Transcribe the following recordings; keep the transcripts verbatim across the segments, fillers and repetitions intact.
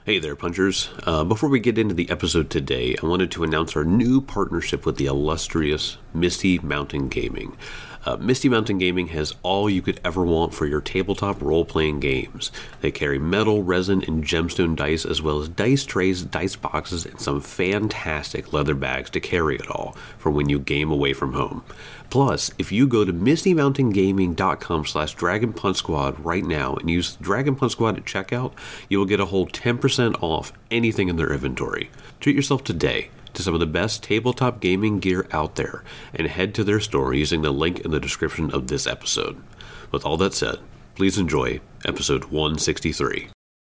Hey there, Punchers. Uh, before we get into the episode today, I wanted to announce our new partnership with the illustrious Misty Mountain Gaming. Uh, Misty Mountain Gaming has all you could ever want for your tabletop role-playing games. They carry metal, resin, and gemstone dice, as well as dice trays, dice boxes, and some fantastic leather bags to carry it all for when you game away from home. Plus, if you go to misty mountain gaming dot com slash dragon punch squad right now and use Dragon Punch Squad at checkout, you will get a whole ten percent off anything in their inventory. Treat yourself today to some of the best tabletop gaming gear out there and head to their store using the link in the description of this episode. With all that said, please enjoy episode one sixty-three.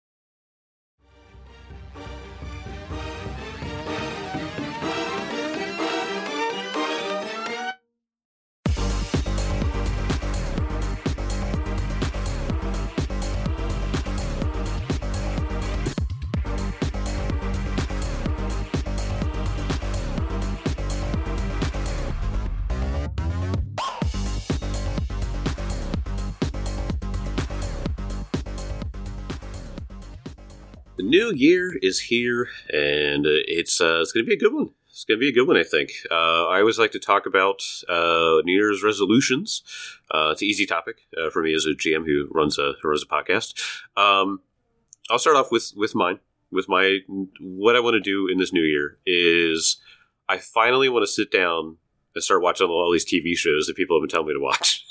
The new year is here, and uh, it's uh, it's going to be a good one. It's going to be a good one, I think. Uh, I always like to talk about uh, New Year's resolutions. Uh, it's an easy topic uh, for me as a G M who runs a who runs a podcast. Um, I'll start off with, with mine. With my what I want to do in this new year is I finally want to sit down and start watching all these T V shows that people have been telling me to watch.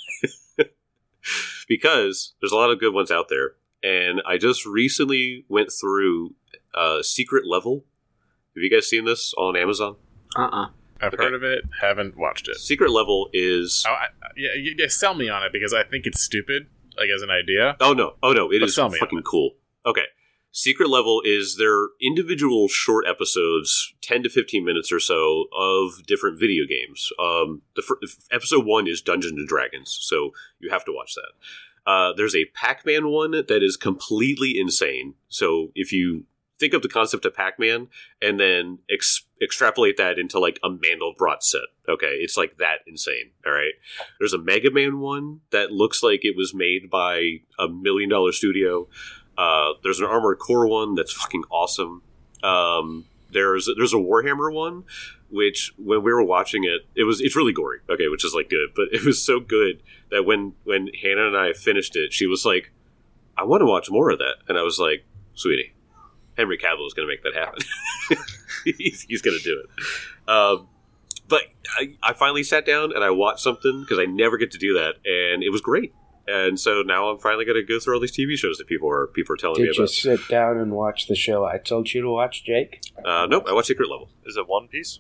Because there's a lot of good ones out there. And I just recently went through uh, Secret Level. Have you guys seen this on Amazon? Uh-uh. I've Okay. heard of it, haven't watched it. Secret Level is... Oh, I, yeah, you, yeah, sell me on it, because I think it's stupid, like, as an idea. Oh, no. Oh, no. It But is sell me on fucking it. cool. Okay. Secret Level is their individual short episodes, ten to fifteen minutes or so, of different video games. Um, the fir- Episode one is Dungeons and Dragons, so you have to watch that. Uh, there's a Pac-Man one that is completely insane. So if you think of the concept of Pac-Man and then ex- extrapolate that into like a Mandelbrot set, okay, it's like that insane. All right. There's a Mega Man one that looks like it was made by a million dollar studio. Uh, there's an Armored Core one that's fucking awesome. Um, there's there's a Warhammer one, which when we were watching it, it was it's really gory, okay, which is like good, but it was so good that when when Hannah and I finished it, she was like, "I want to watch more of that," and I was like, "Sweetie, Henry Cavill is going to make that happen. he's he's going to do it." Um, but I, I finally sat down and I watched something because I never get to do that, and it was great. And so now I'm finally going to go through all these T V shows that people are people are telling Did me you about. sit down and watch the show I told you to watch, Jake? Uh, nope, I watched Secret Level. Is it One Piece?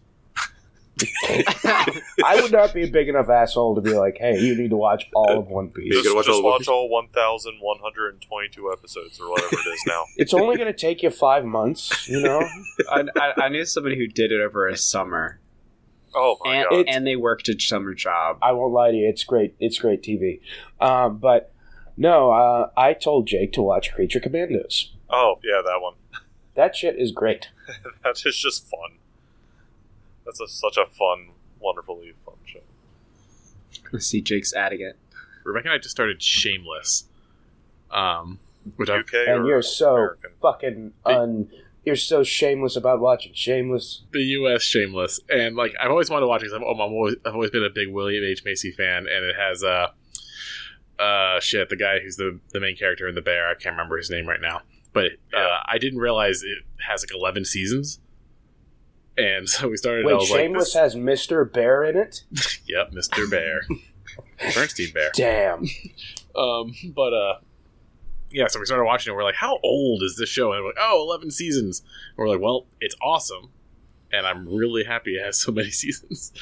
I would not be a big enough asshole to be like, hey, you need to watch all of One Piece. You Just, gotta watch just all of One watch Piece? all one thousand one hundred twenty-two episodes or whatever it is now. It's only going to take you five months, you know? I, I, I knew somebody who did it over a summer, Oh my and, god. and they worked a summer job. I won't lie to you, it's great. It's great T V. Um, but no, uh, I told Jake to watch Creature Commandos. Oh, yeah, that one. That shit is great. That is just fun. That's a, such a fun, wonderfully fun show. Let's see Jake's adding it. Rebecca and I just started Shameless, um, which I've... U K And or you're so American? fucking un... You're so shameless about watching Shameless. the U S Shameless, and like I've always wanted to watch it because I've, I'm always, I've always been a big William H. Macy fan, and it has uh, uh, shit, the guy who's the the main character in The Bear. I can't remember his name right now, but uh, Yeah. I didn't realize it has like eleven seasons, and so we started. Wait, I was Shameless like, has Mister Bear in it? this, "Yep, Mister Bear, Bernstein Bear." Damn. Um, but uh, yeah, so we started watching it. We're like, how old is this show? And we're like, oh, eleven seasons. And we're like, well, it's awesome, and I'm really happy it has so many seasons.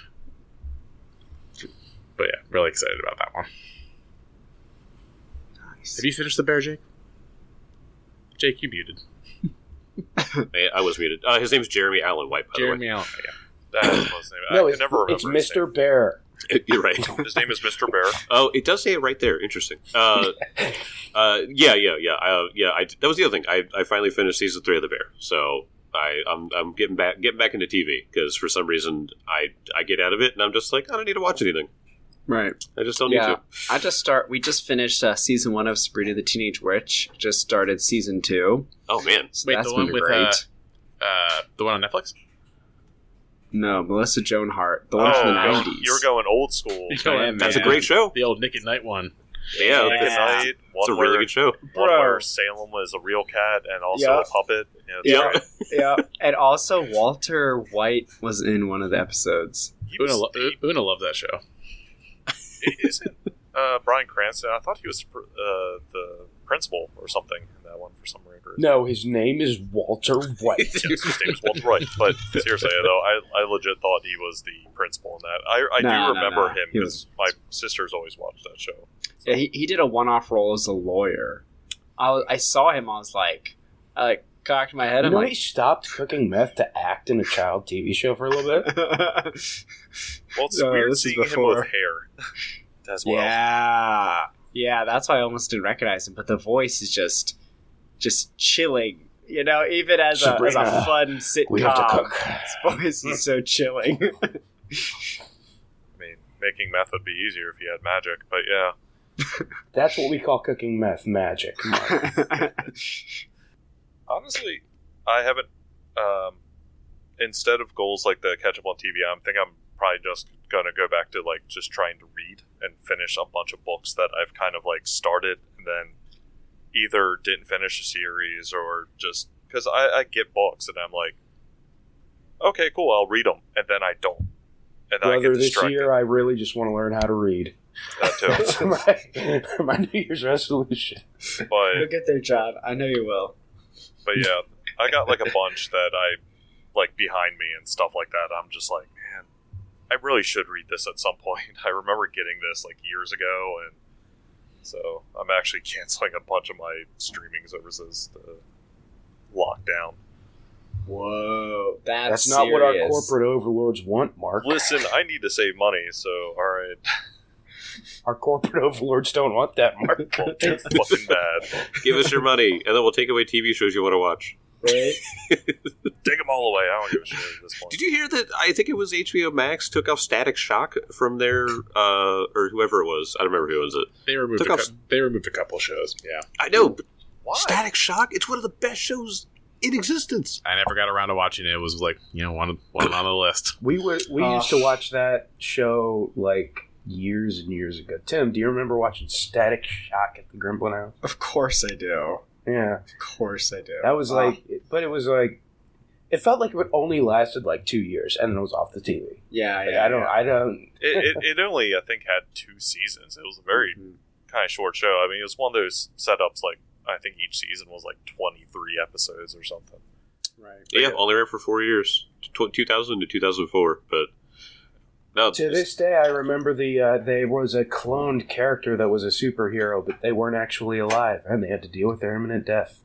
But yeah, really excited about that one. Nice. Have you finished The Bear, Jake? Jake, you muted. I, I was muted. Uh, his name's Jeremy Allen White, by Jeremy Allen. Yeah. That is his name. No, I it's, can never remember it's his Mister name. Bear. You're right. His name is Mister Bear. Oh, it does say it right there. Interesting. Uh, uh, yeah, yeah, yeah. I, uh, yeah, I, that was the other thing. I, I finally finished season three of The Bear, so I, I'm, I'm getting back, getting back into T V because for some reason I, I get out of it and I'm just like, I don't need to watch anything. Right. I just don't need Yeah. to. I just start. We just finished uh, season one of Sabrina the Teenage Witch. Just started season two. Oh man, So Wait, that's the one been with great. uh, uh, the one on Netflix? No, Melissa Joan Hart, the one Oh, from the going- nineties. you're going old school. You're going- that's a man. great show. The old Nick at Night one. Yeah, Nick at Yeah. Night, it's a one really where, good show. one Bro. where Salem was a real cat and also Yeah. a puppet. Yeah, it's Yeah. great. Yeah, and also Walter White was in one of the episodes. He Una, was lo- the- Una loved that show. Isn't uh, Bryan Cranston? I thought he was pr- uh, the principal or something in that one for some reason. No, his name is Walter White. Yes, his name was Walter White. But seriously, though, I, I legit thought he was the principal in that. I, I No, no, do remember no. him He because my sisters always watched that show. Yeah, he, he did a one-off role as a lawyer. I, was, I saw him. I was like, I like cocked my head. You I'm know, like, he stopped cooking meth to act in a child T V show for a little bit. Well, it's No, weird this is seeing him before. with hair as well. yeah, yeah. That's why I almost didn't recognize him. But the voice is just, just chilling. You know, even as a as a Sabrina, fun sitcom, We have to cook. his voice is so chilling. I mean, making meth would be easier if you had magic, but yeah. That's what we call cooking meth magic. Honestly, I haven't. Um, instead of goals like the catch up on T V, I'm think I'm probably just gonna go back to like just trying to read and finish a bunch of books that I've kind of like started and then either didn't finish a series or just because I, I get books and I'm like, okay, cool, I'll read them, and then I don't, and then I Brother, get this distracted. year I really just want to learn how to read. That too. That's my, my New Year's resolution. But You'll get there, John. I know you will. But yeah, I got like a bunch that I like behind me and stuff like that. I'm just like, man, I really should read this at some point. I remember getting this like years ago, and so I'm actually canceling a bunch of my streaming services to lock down. Whoa, that's, That's not what our serious. corporate overlords want, Mark. Listen, I need to save money, so all right, Our corporate overlords don't want that, Mark. well, too fucking bad. Give us your money, and then we'll take away T V shows you want to watch. Right? Take them all away. I don't give a shit at this point. Did you hear that? I think it was H B O Max took off Static Shock from their, uh, or whoever it was. I don't remember who owns it. They removed Took a, off- cou- they removed a couple shows. Yeah, I know, but Why? Static Shock. It's one of the best shows in existence. I never got around to watching it. It was like you know one one on the list. We were we Uh, used to watch that show like years and years ago. Tim, do you remember watching Static Shock at the Grimblin House? Of course I do. Yeah, Of course I do. that was Ah. like, but it was like, it felt like it only lasted like two years, and then it was off the T V. yeah, Like, yeah. I don't, yeah. I don't. It, it, it only, I think, had two seasons. It was a very Mhm. kind of short show. I mean, it was one of those setups like I think each season was like twenty-three episodes or something. Right. Yeah, only ran for four years, tw- two thousand to two thousand four. But no, To this day, I remember the uh, there was a cloned character that was a superhero, but they weren't actually alive, and they had to deal with their imminent death.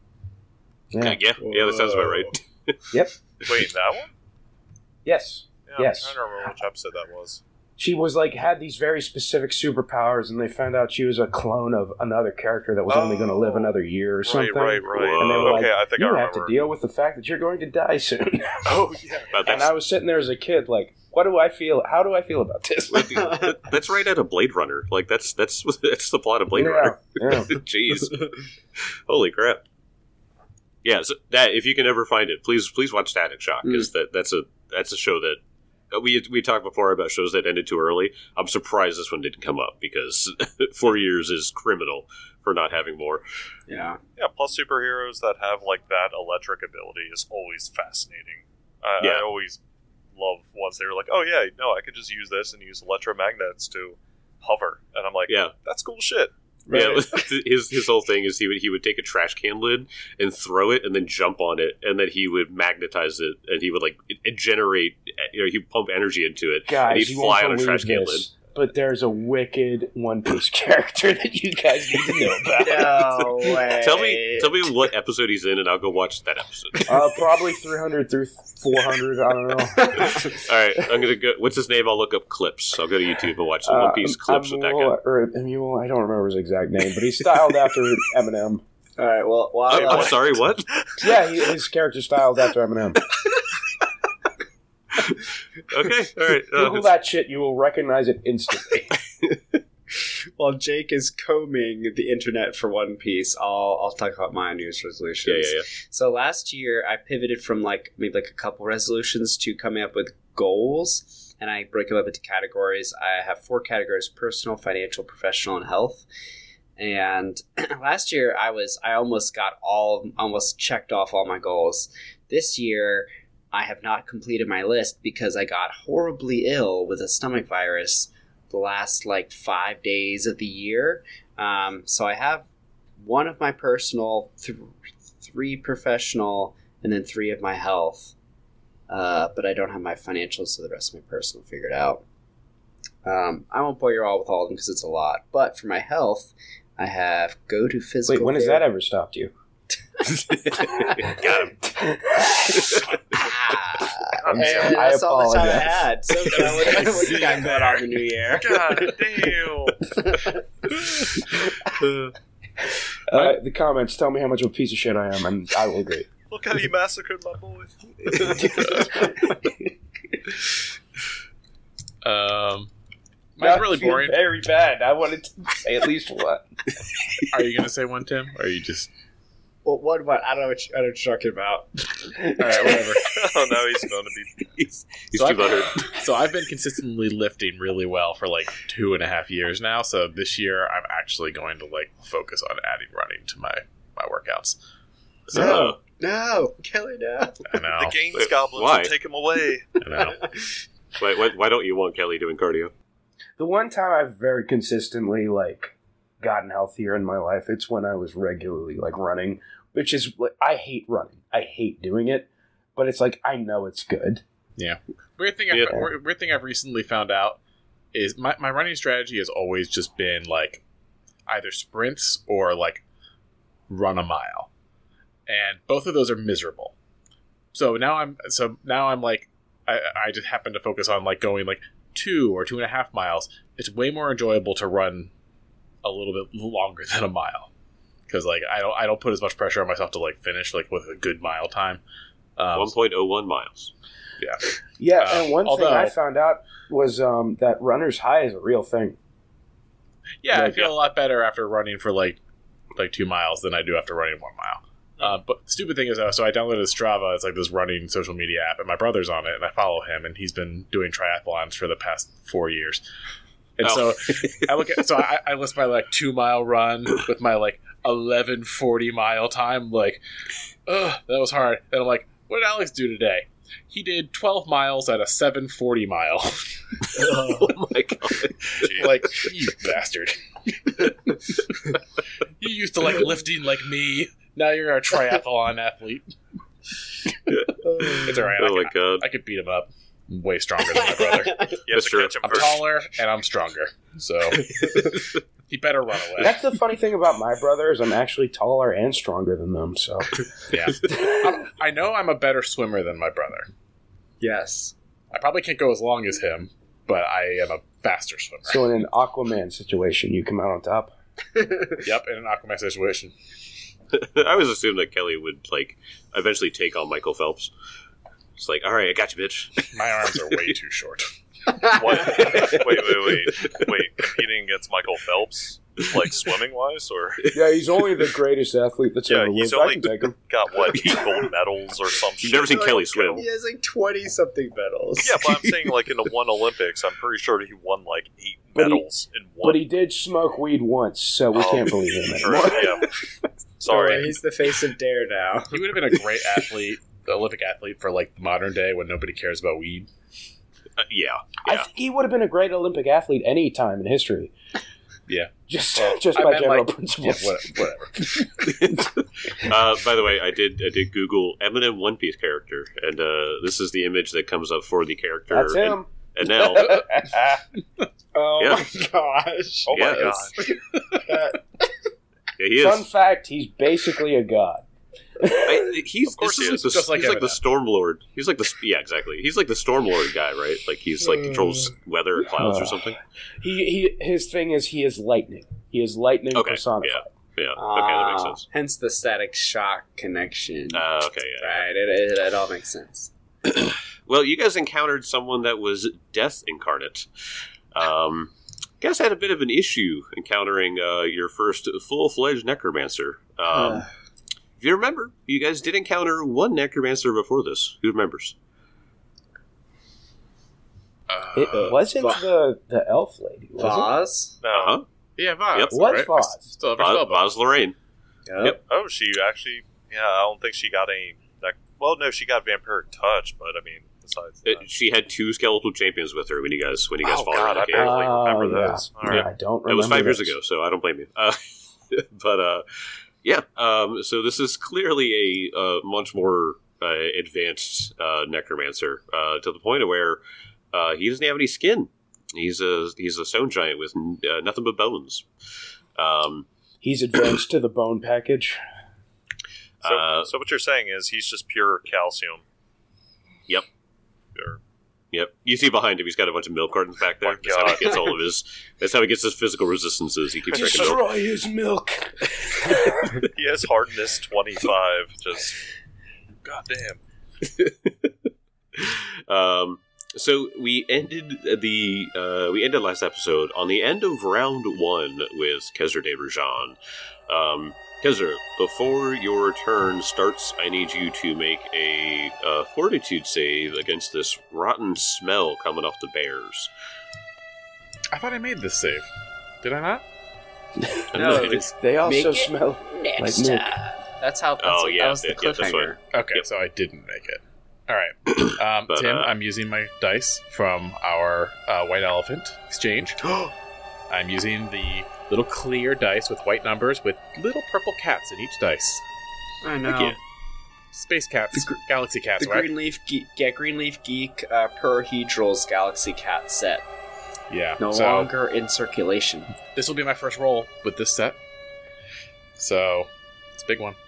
yeah, Yeah. yeah, yeah, that sounds about right. Wait, that one? Yes. Yeah, Yes. I'm trying to remember which episode that was. She was like had these very specific superpowers, and they found out she was a clone of another character that was only going to live Oh. another year or something. Right, right, right. And they were like, okay, I think I you remember. have to deal with the fact that you're going to die soon. Oh yeah. But And that's, I was sitting there as a kid, like, what do I feel? How do I feel about this? that- that's right out of Blade Runner. Like that's that's that's the plot of Blade Yeah, Runner. yeah. Jeez, holy crap! Yeah, so that if you can ever find it, please please watch Static Shock because that that's a that's a show that uh, we we talked before about shows that ended too early. I'm surprised this one didn't come up because four years is criminal for not having more. Yeah. Yeah, plus superheroes that have like that electric ability is always fascinating. I, Yeah. I always love ones that are like, oh yeah, no, I could just use this and use electromagnets to hover, and I'm like, Yeah. that's cool shit. Yeah, his his whole thing is he would he would take a trash can lid and throw it and then jump on it and then he would magnetize it and he would like it, it generate you know he'd pump energy into it Guys, and he'd you fly won't on a trash believe can this, but there's a wicked One Piece character that you guys need to know about. No way. lid. Tell me tell me what episode he's in and I'll go watch that episode. Uh, probably three hundred through four hundred. I don't know. All right, I'm gonna go. What's his name? I'll look up clips. I'll go to YouTube and watch some One Piece Uh, clips with that Amul- guy. Or Amul, I don't remember his exact name, but he's styled after Eminem. All right. Well, while, I'm, I'm sorry. What? Yeah, he, his character's styled after Eminem. Okay, all right. Uh, Google that shit, you will recognize it instantly. While Jake is combing the internet for One Piece, I'll I'll talk about my New Year's resolutions. yeah, yeah, yeah. So last year, I pivoted from like maybe like a couple resolutions to coming up with goals, and I break them up into categories. I have four categories: personal, financial, professional, and health. And last year, I was I almost got all almost checked off all my goals. This year, I have not completed my list because I got horribly ill with a stomach virus the last like five days of the year. Um, so I have one of my personal, th- three professional, and then three of my health. Uh, but I don't have my financials, so the rest of my personal figured out. Um, I won't bore you all with all of them because it's a lot. But for my health, I have go to physical. Wait, when has that ever stopped you? Got him. I'm Hey, sorry, I that's all the time I apologize. had. So what, what you got going on in the new year? God damn! Uh, the comments tell me how much of a piece of shit I am, and I will agree. Look how you massacred my boy. Um, Now mine's I really feel boring. Very bad. I wanted to say at least one. Are you going to say one, Tim? Or are you just... Well, what about? I don't know what, you, I don't know what you're talking about. All right, whatever. Oh no, he's going to be. He's, he's So too I've, buttered. so I've been consistently lifting really well for like two and a half years now. So this year I'm actually going to like focus on adding running to my, my workouts. So No. No, Kelly, no. I know. The gains Wait, goblins why? will take him away. I know. Why, why, why don't you want Kelly doing cardio? The one time I've very consistently like gotten healthier in my life, it's when I was regularly like running, which is like I hate running. I hate doing it, but it's like I know it's good. Weird thing, I've, Yeah. weird weird thing I've recently found out is my, my running strategy has always just been like either sprints or like run a mile, and both of those are miserable. So now I'm so now I'm like I, I just happen to focus on like going like two or two and a half miles. It's way more enjoyable to run a little bit longer than a mile because like I don't I don't put as much pressure on myself to like finish like with a good mile time. Um, one point oh one miles. yeah. Yeah, Uh, and one although- thing I found out was um, that runner's high is a real thing. Yeah, I Like, feel a lot better after running for like like two miles than I do after running one mile. Uh, but the stupid thing is, uh, so I downloaded Strava. It's like this running social media app, and my brother's on it, and I follow him, and he's been doing triathlons for the past four years. And Oh. so I look at, so I, I list my like two mile run with my like eleven forty mile time. Like, ugh, that was hard. And I'm like, what did Alex do today? He did twelve miles at a seven forty mile. Oh my god. Like, you bastard. You used to like lifting like me. Now you're a triathlon athlete. It's alright. I, Oh my can- god. I could beat him up. I'm way stronger than my brother. You have That's to true. catch him I'm first. taller and I'm stronger. So he better run away. That's the funny thing about my brother is I'm actually taller and stronger than them. So Yeah. I'm, I know I'm a better swimmer than my brother. Yes. I probably can't go as long as him, but I am a faster swimmer. so in an Aquaman situation, you come out on top. Yep, in an Aquaman situation. I always assumed that Kelly would like eventually take on Michael Phelps. It's like, all right, I got you, bitch. My arms are way too short. What? Wait, wait, wait, wait. Competing against Michael Phelps, like swimming wise, or Yeah, he's only the greatest athlete that's Yeah, ever he's lived. I only- can take him. got what gold medals or some shit. You've never seen Like, Kelly swim. He has like twenty something medals. Yeah, but I'm saying like in the one Olympics, I'm pretty sure he won like eight But he- medals in one. But he did smoke weed once, so we Oh, can't believe him True, anymore. yeah. Oh, Sorry. he's the face of Dare now. He would have been a great athlete, Olympic athlete for like the modern day when nobody cares about weed. Uh, yeah, I yeah. think he would have been a great Olympic athlete any time in history. Yeah. Just Well, just I by meant, general like- principles. Yeah, whatever. Uh, by the way, I did I did Google Eminem One Piece character, and uh, this is the image that comes up for the character. That's and, him. And now, Oh Yeah. my gosh. Oh my Yeah, gosh. yeah, he Fun is. fact: he's basically a god. I, he's Of course this he is is. like the, Just like he's like the Eminem. Storm Lord. He's like the yeah, exactly. He's like the Storm Lord guy, right? Like he's like controls weather or clouds or something. He he. His thing is he is lightning. He is lightning Okay, personified. Yeah, okay, that makes Ah, sense. Hence the static shock connection. Uh, okay, yeah. Right, it, it, it all makes sense. Well, you guys encountered someone that was death incarnate. Um, you guys had a bit of an issue encountering uh, your first full-fledged necromancer. Um, Uh. If you remember, you guys did encounter one necromancer before this. Who remembers? Uh, It wasn't Va- the the elf lady, was Vaz? No. Uh-huh. yeah, Vaz. Yep. it? Was right? Voss. Still have her Vaz, spell book. Vaz Lorraine. Yep. Oh, she actually. Yeah, I don't think she got any. Like, well, no, she got vampiric touch, but I mean, besides that. It, she had two skeletal champions with her when you guys when you guys Oh, fought God, her. I in the cave. barely Oh, remember yeah. those. All Yeah, right. I don't remember. It was five years this. ago, so I don't blame you. Uh, but uh, yeah, um, so this is clearly a uh, much more uh, advanced uh, necromancer uh, to the point of where uh, he doesn't have any skin. He's a he's a stone giant with uh, nothing but bones. Um, He's advanced to the bone package. So, uh, so what you're saying is he's just pure calcium. Yep. Or, Yep. You see behind him, he's got a bunch of milk cartons back there. My That's how God. he gets all of his. That's how he gets his physical resistances. He keeps drinking milk. Destroy his milk. he has hardness twenty-five. Just goddamn. Um, so we ended the uh, we ended last episode on the end of round one with Kezra de Rajan. Um, Kezra, before your turn starts, I need you to make a uh, fortitude save against this rotten smell coming off the bears. I thought I made this save. Did I not? No, Okay. it was They also Make it smell next like milk. time. That's how. That's Oh, that yeah, was the yeah, yeah, that's cliffhanger. Okay, Yep. so I didn't make it. All right, um, But, Tim, uh, I'm using my dice from our uh, White Elephant exchange. I'm using the little clear dice with white numbers with little purple cats in each dice. I know. Again. Space cats, The gr- galaxy cats, The right? Greenleaf Geek, yeah, Greenleaf Geek uh, Perhedral's Galaxy Cat set. Yeah. No so longer in circulation. this will be my first roll with this set. So it's a big one.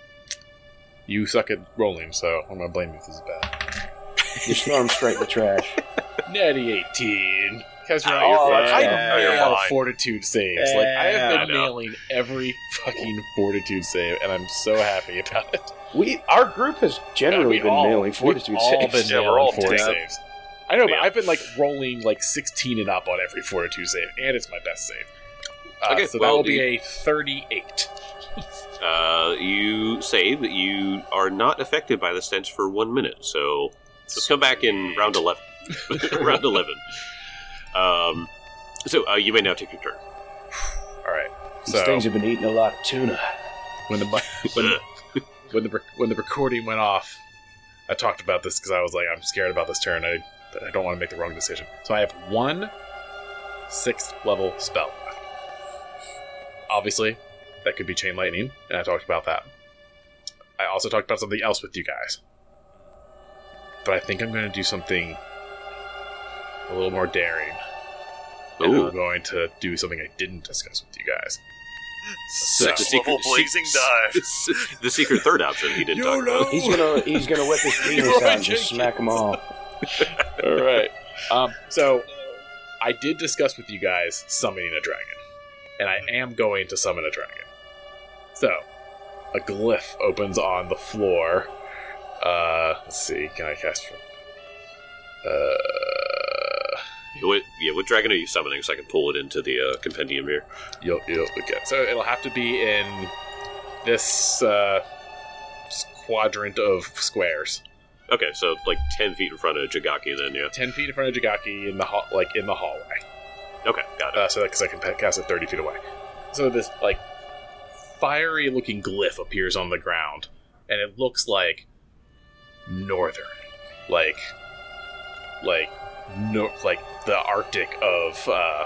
You suck at rolling, so I'm gonna blame you if this is bad. Just throw him straight in the trash. Natty eighteen. Kezra, Oh, you're you're fine. fine. I Oh, you're nail fine. fortitude saves. Like I have Yeah, I been know. nailing every fucking fortitude save, and I'm so happy about it. We our group has generally We been all- nailing fortitude we've all saves. been Yeah, we're nailing all fort dead. saves. I know, but Yeah. I've been like rolling like sixteen and up on every fortitude save, and it's my best save. Uh, Okay, so well, that will the- be a thirty-eight. Uh, you save that you are not affected by the stench for one minute. So let's come back in round eleven. round eleven. Um, so uh, you may now take your turn. All right. These So things have been eating a lot of tuna. when the mi- when when the rec- when the recording went off, I talked about this because I was like, I'm scared about this turn. I I don't want to make the wrong decision. So I have one sixth level spell left. Obviously, that could be chain lightning, and I talked about that. I also talked about something else with you guys, but I think I'm going to do something a little more daring. And Ooh. I'm going to do something I didn't discuss with you guys. Six So- level blazing dive. The secret third option he didn't talk about. He's gonna he's gonna whip his penis out and just smack them all. All right. Um, so, I did discuss with you guys summoning a dragon, and I am going to summon a dragon. So, a glyph opens on the floor. Uh, let's see. Can I cast from? Uh, What, yeah, what dragon are you summoning so I can pull it into the uh, compendium here? you'll you'll look at. So it'll have to be in this uh, quadrant of squares. Okay, so like ten feet in front of Jagaki then, yeah. Ten feet in front of Jagaki in the hall, like in the hallway. Okay, got it. Uh, so because I can pa- cast it thirty feet away. So this like fiery looking glyph appears on the ground, and it looks like northern, like like no, like the Arctic of uh,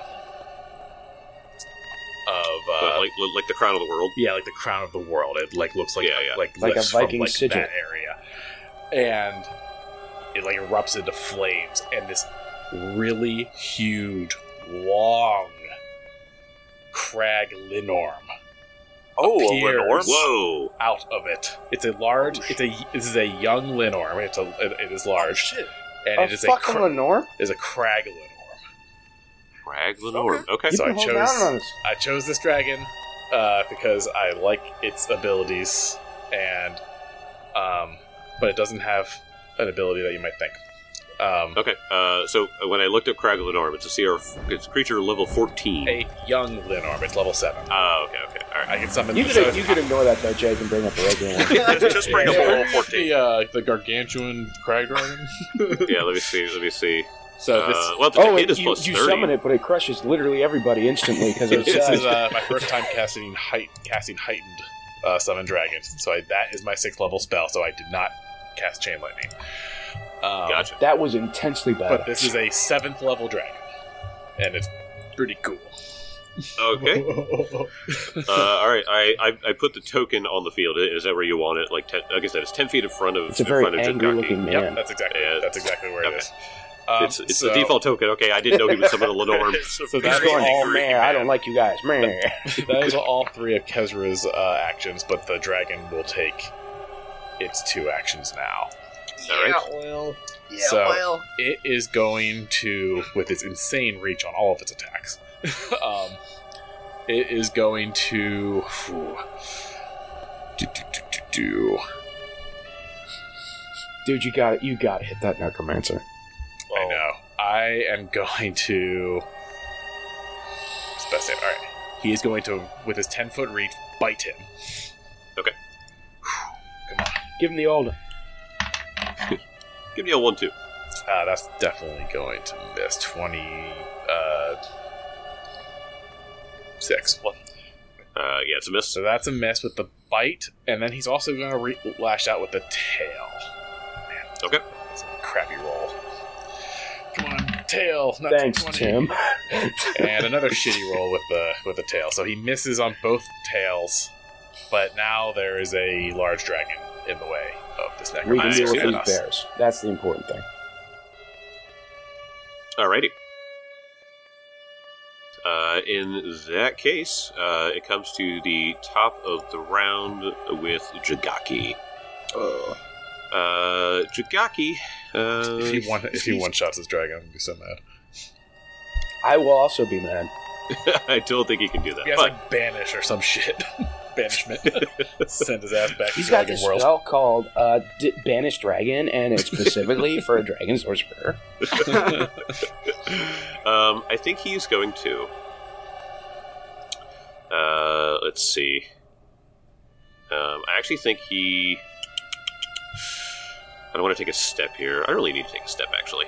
of uh, like like the crown of the world. yeah, like the crown of the world. It like looks like Yeah, yeah. like Like a glyphs from, Viking like, sigil. that area, and it like erupts into flames, and this really huge, long crag linorm Oh, a appears Lenorm? Whoa! out of it. It's a large. Oh, it's a. This is a young linorm. It's a. It, it is large, Shit. and A it is a. fucking Cra- Lenore? is a crag linorm. Crag Lenorm. Okay. You've So been I holding chose- out on us. I chose this dragon uh, because I like its abilities, and um, but it doesn't have an ability that you might think. Um, Okay, uh, so when I looked up Crag Lenorm, it's a C R, it's creature level fourteen. a young Linorm, it's level seven. Oh, okay, okay, all I right. can summon. You so could you could ignore that though, Jake, and bring up the regular one. Just bring up a level fourteen. The, uh, the gargantuan crag dragon. Yeah, let me see, let me see. So this, Uh, well, the Oh, hit it, is you, plus you thirty. summon it, but it crushes literally everybody instantly because of its this size. is uh, my first time casting height, casting heightened uh, summon dragons. So I, that is my sixth level spell. So I did not cast chain lightning. Um, Gotcha. That was intensely bad. But this is a seventh level dragon, and it's pretty cool. Okay. Uh, all right, I, I I put the token on the field. Is that where you want it? Like, ten, like I said, it's ten feet in front of. It's a in very front of angry Jigaki. looking man. Yep, that's exactly Yeah, that's exactly where okay. it is. Um, It's it's so, the default token. Okay, I didn't know he would summon a Lenorm. So He's that's going, all. oh man, I don't like you guys, man. That is all three of Kezra's uh, actions, but the dragon will take its two actions now. All right. well. Yeah, So- well. It is going to, with its insane reach on all of its attacks, um, it is going to. Whew, do, do, do, do, do. Dude, you got you got to hit that necromancer. I know. I am going to. It's best name. All right. He is going to, with his ten foot reach, bite him. Okay. Come on. Give him the old. Give me a one two. Uh, that's definitely going to miss. Twenty. Uh, six. Uh, yeah, it's a miss. So that's a miss with the bite, and then he's also going to re- lash out with the tail. Man, Okay. that's a crappy roll. Come on, tail. Not Thanks, twenty. Tim. And another shitty roll with the with the tail. So he misses on both tails, but now there is a large dragon in the way of this We can necromancer deal with and these us. bears. That's the important thing. Alrighty. Uh, in that case, uh, it comes to the top of the round with Jigaki. Uh, Uh, Jigaki. Uh, If he one if he he's- one shots his dragon, I'm gonna be so mad. I will also be mad. I don't think he can do that. He has But like banish or some shit. Banishment. Send his ass back He's to got Dragon this World. spell called uh, D- Banish Dragon, and it's specifically for a dragon sorcerer. um, I think he's going to. Uh, let's see. Um, I actually think he. I don't want to take a step here. I don't really need to take a step, actually.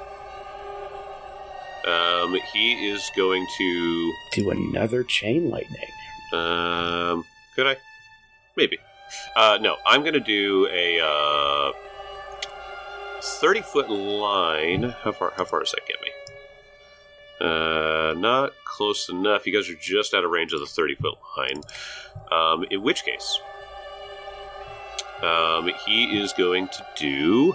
Um, he is going to. Do another chain lightning. Um, could I? Maybe. Uh, no, I'm going to do a uh, thirty foot line. How far? How far does that get me? Uh, not close enough. You guys are just out of range of the thirty foot line. Um, in which case, um, he is going to do.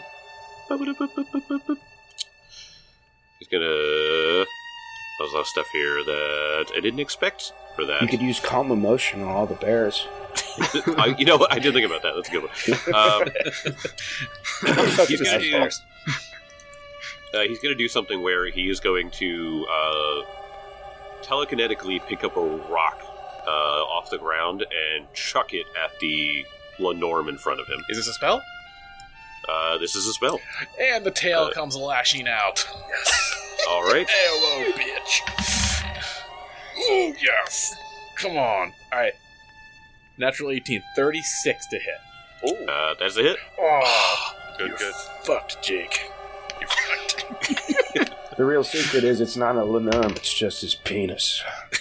He's gonna. There's a lot of stuff here that I didn't expect for that. You could use calm emotion on all the bears. I, you know what? I did think about that. That's a good one. Um, he's going to do. Uh, he's going to do something where he is going to uh, telekinetically pick up a rock uh, off the ground and chuck it at the Lenorm in front of him. Is this a spell? Uh, this is a spell. And the tail Uh, comes lashing out. All right. Hello, bitch. Ooh, yes. Come on. All right. Natural eighteen, thirty-six to hit. Ooh, Uh, that's a hit. Oh, good, you good. fucked, Jake. You fucked. The real secret is it's not a Lenorm, it's just his penis.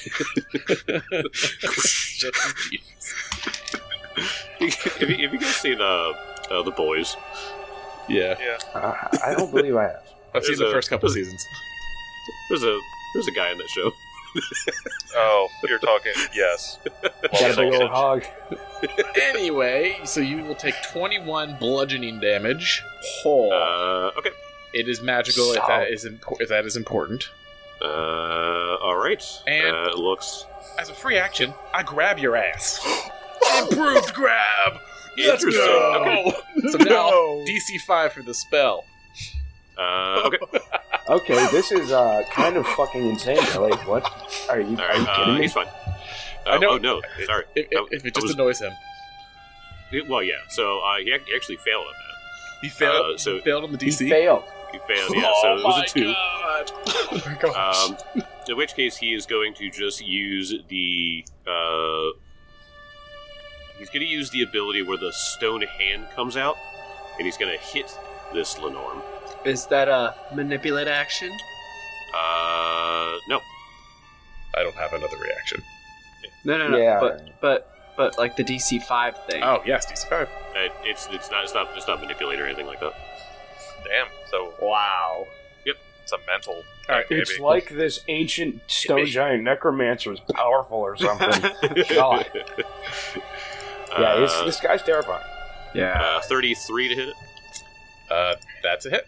have, you, have you guys seen uh, uh, The Boys? Yeah. Yeah. Uh, I don't believe I have. I've seen There's the a- first couple there's- seasons. There's a there's a guy in that show. Oh, you're talking. Yes. Got a big old hog. Anyway, so you will take twenty-one bludgeoning damage. Oh. Uh, okay. It is magical if Solid. that is impo- if that is important. Uh, all right. And- uh, it looks As a free action, I grab your ass. Improved grab. Let's Interesting. go. So now D C five for the spell. uh, okay. Okay, this is uh, kind of fucking insane, Billy. What? Are you, All are you right. kidding Uh, me? he's fine. Uh, I know- Oh no, sorry. If, I- if, if it I just was- annoys him. It- well, yeah. So uh, he ac- actually failed on He failed. Uh, so he failed on the D He C. failed. he failed, yeah. Oh so it was my a two. God. Oh my gosh. Um, in which case, he is going to just use the. Uh, he's going to use the ability where the stone hand comes out, and he's going to hit this Lenorm. Is that a manipulate action? Uh, no. I don't have another reaction. No, no, no. Yeah. But but but like the D C five thing. Oh yes, D C five. Uh, it's it's not it's not it's not manipulate or anything like that. Damn. So Wow. it's a mental. All right, maybe. It's like this ancient stone giant necromancer is powerful or something. God. Yeah, it's, Uh, this guy's terrifying. Yeah. uh, thirty-three to hit it. Uh, that's a hit.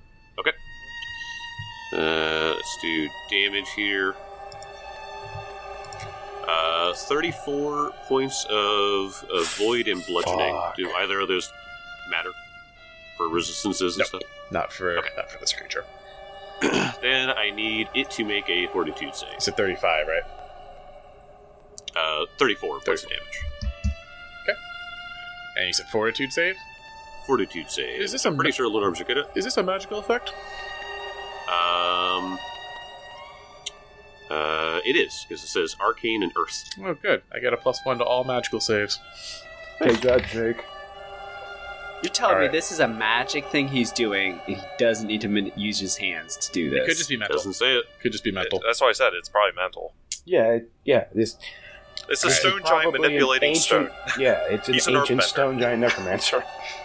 Uh, let's do damage here. Uh, thirty-four points of, of void and bludgeoning. Fuck. Do either of those matter for resistances and Nope. stuff? Not for Okay. not for this creature. Then I need it to make a fortitude save. It's a thirty-five, right? Uh, thirty-four points of damage. And you said fortitude save. Fortitude save. Is this I'm a pretty ma- sure Lenorm's are good at. Is this a magical effect? Um, uh, it is because it says arcane and earth. Oh, good. I got a plus one to all magical saves. Take that, Jake. You're telling All me right. this is a magic thing he's doing, and he doesn't need to min- use his hands to do this. It could just be mental. Doesn't say it. Could just be mental. It- that's why I said it's probably mental. Yeah, it- yeah. This It's a Right. stone Probably giant an manipulating ancient- stone. Yeah, it's an He's an ancient earthbender. stone giant necromancer.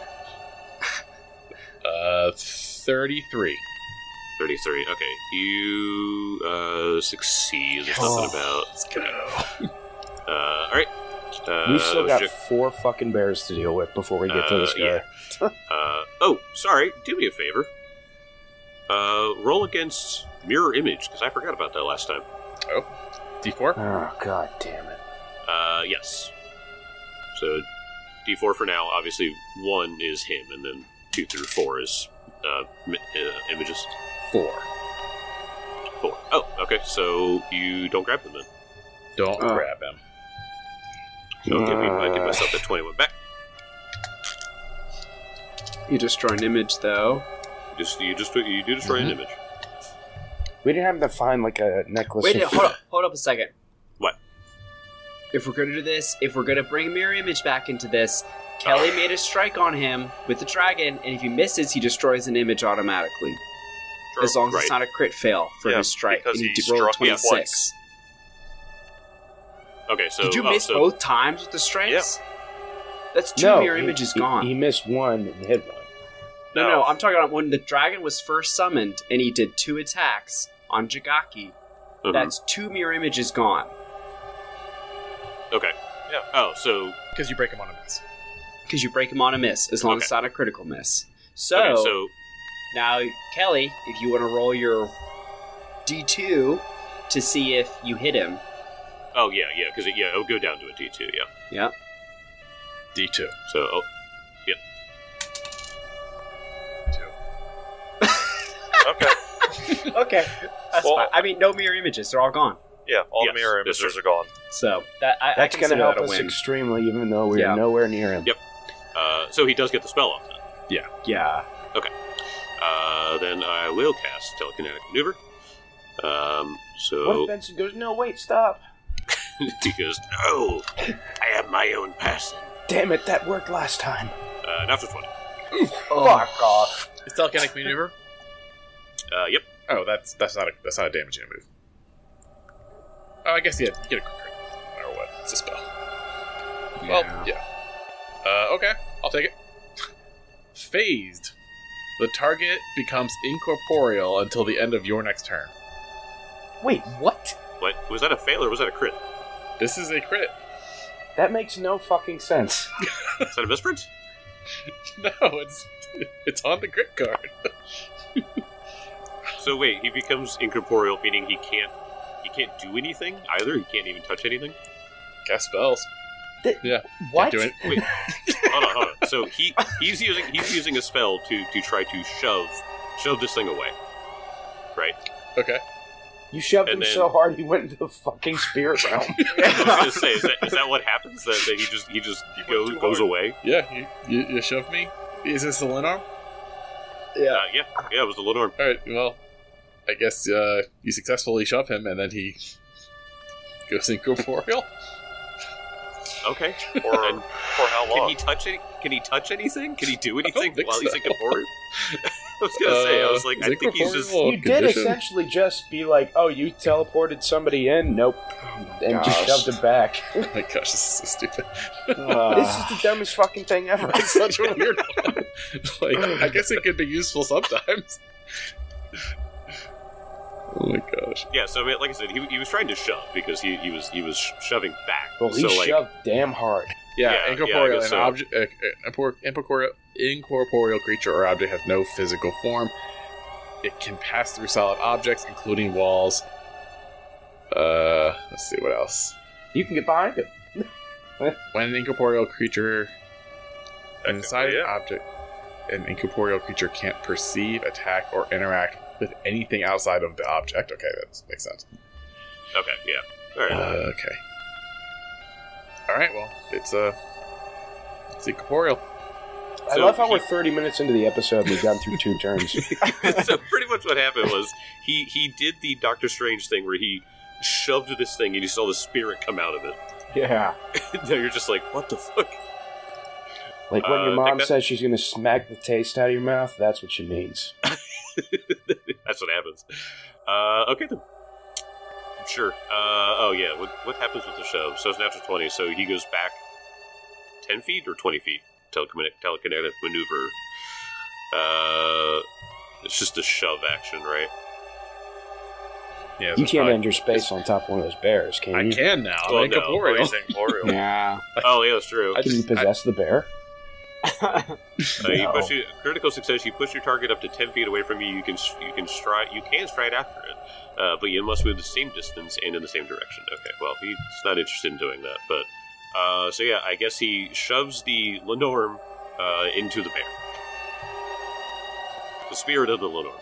Uh, thirty-three. thirty-three. Okay, you uh, succeed. There's Oh. nothing about. Let's go. Uh, all right. Uh, We've still got Jack- four fucking bears to deal with before we get to Uh, this guy. yeah. uh, oh, sorry. Do me a favor. Uh, roll against mirror image because I forgot about that last time. D four. Oh, god damn it. Uh, yes. So D four for now. Obviously, one is him, and then two through four is uh, mi- uh, images. Four. Four. Oh, okay. So you don't grab them then. Don't Oh. grab him. So I'll give, me, I'll give Uh. myself the twenty-one back. You destroy an image, though. You just you just you do destroy Mhm. an image. We didn't have to find like a necklace. Wait, of- hold up, hold up a second. What? If we're gonna do this, if we're gonna bring Mirror Image back into this, Kelly made a strike on him with the dragon, and if he misses, he destroys an image automatically. Sure. As long as Right. it's not a crit fail for Yeah, his strike. because and he d- rolled struck me twenty-six. twice. Okay, so Did you oh, miss so, both times with the strikes? That's two no, mirror he- images he- gone. He missed one and hit one. no, No. no, I'm talking about when the dragon was first summoned and he did two attacks on Jagaki. Mhm. That's two mirror images gone. okay. Yeah. Oh, so Because you break him on a miss. Because you break him on a miss, as long as Okay. it's not a critical miss. So, okay, so now, Kelly, if you want to roll your D two to see if you hit him. oh yeah, yeah, because it, yeah, it'll go down to a D two. Yeah. Yeah. D two. So oh, Okay. Okay. That's Well- fine. I mean, no mirror images. They're all gone. Yeah, all Yes, the mirror that's images right. are gone. So, that I, That's I going to consider help that a us win. extremely, even though we're Yeah. nowhere near him. Yep. uh, so he does get the spell off. Then. Yeah. Uh, then I will cast telekinetic maneuver. Um, What so if Benson goes, no, wait, stop. he goes, no, I have my own person. Damn it, that worked last time. Uh, natural twenty. Oh. Fuck off. It's telekinetic maneuver. Uh, yep. Oh, that's that's not a that's not a damaging move. Oh, I guess yeah, you get a quick crit. No matter what, it's a spell. Well, yeah. Uh, okay, I'll take it. Phased. The target becomes incorporeal until the end of your next turn. Wait, what? What was that? A fail or was that a crit? This is a crit. That makes no fucking sense. Is that a misprint? No, it's it's on the crit card. So wait, he becomes incorporeal, meaning he can't he can't do anything either. He can't even touch anything. Cast spells. Th- Yeah. What? Do it. Wait, hold on, hold on. So he he's using he's using a spell to to try to shove shove this thing away, right? Okay. You shoved And him then- so hard he went into the fucking spirit realm. I was gonna say, is that is that what happens? That, that he just he just He went goes too goes hard. away? Yeah, you, you, you shoved me. Is this the Linarm? Yeah, uh, yeah, yeah. It was the Linarm. All right. Well, I guess uh, you successfully shove him, and then he goes incorporeal. Okay. Or And for how can long? he touch any? Can he touch anything? Can he do anything think while he's so. incorporeal? I was gonna say. I was like, Uh, I is think he's just. incorporeal- You did condition? essentially just be like, "Oh, you teleported somebody in." Nope, and just gosh. shoved it back. Oh my gosh, this is so stupid. This is the dumbest fucking thing ever. It's such a weird one. Like, I guess it could be useful sometimes. Oh my gosh. Yeah. So I mean, like I said, he, he was trying to shove because he, he was he was shoving back. Well, he so like, shoved damn hard. Yeah, Yeah, yeah, I incorporeal. guess an so. object, uh, uh, impor- incorporeal, incorporeal creature or object has no physical form. It can pass through solid objects, including walls. Uh, let's see what else. You can get behind him. When an incorporeal creature Technically, inside an yeah. object, an incorporeal creature can't perceive, attack, or interact with anything outside of the object. Okay, that makes sense. okay. Yeah. All Uh, right. okay. All right. Well, it's uh, it's incorporeal. I So love how he- we're thirty minutes into the episode and we've gone through two turns. So pretty much what happened was he he did the Doctor Strange thing where he shoved this thing and you saw the spirit come out of it. Yeah. Now you're just like, what the fuck? Like when Uh, your I mom think that- says she's going to smack the taste out of your mouth, that's what she means. That's what happens. Uh, okay then. Sure. Uh, oh yeah. What what happens with the shove? So it's natural twenty. So he goes back ten feet or twenty feet. Telekinetic telekinetic maneuver. Uh, it's just a shove action, right? Yeah, You that's can't probably- end your space on top of one of those bears, can I you? can now. I'm Well, no. incorporeal. Or he's incorporeal. Yeah. Oh yeah, that's true. I Can you just- I- possess the bear? Uh, you No. push your, critical success. You push your target up to ten feet away from you. You can you can stride. You can stride after it, uh, but you must move the same distance and in the same direction. Okay. Well, he's not interested in doing that. But uh, so yeah, I guess he shoves the Lenorm uh, into the bear. The spirit of the Lenorm.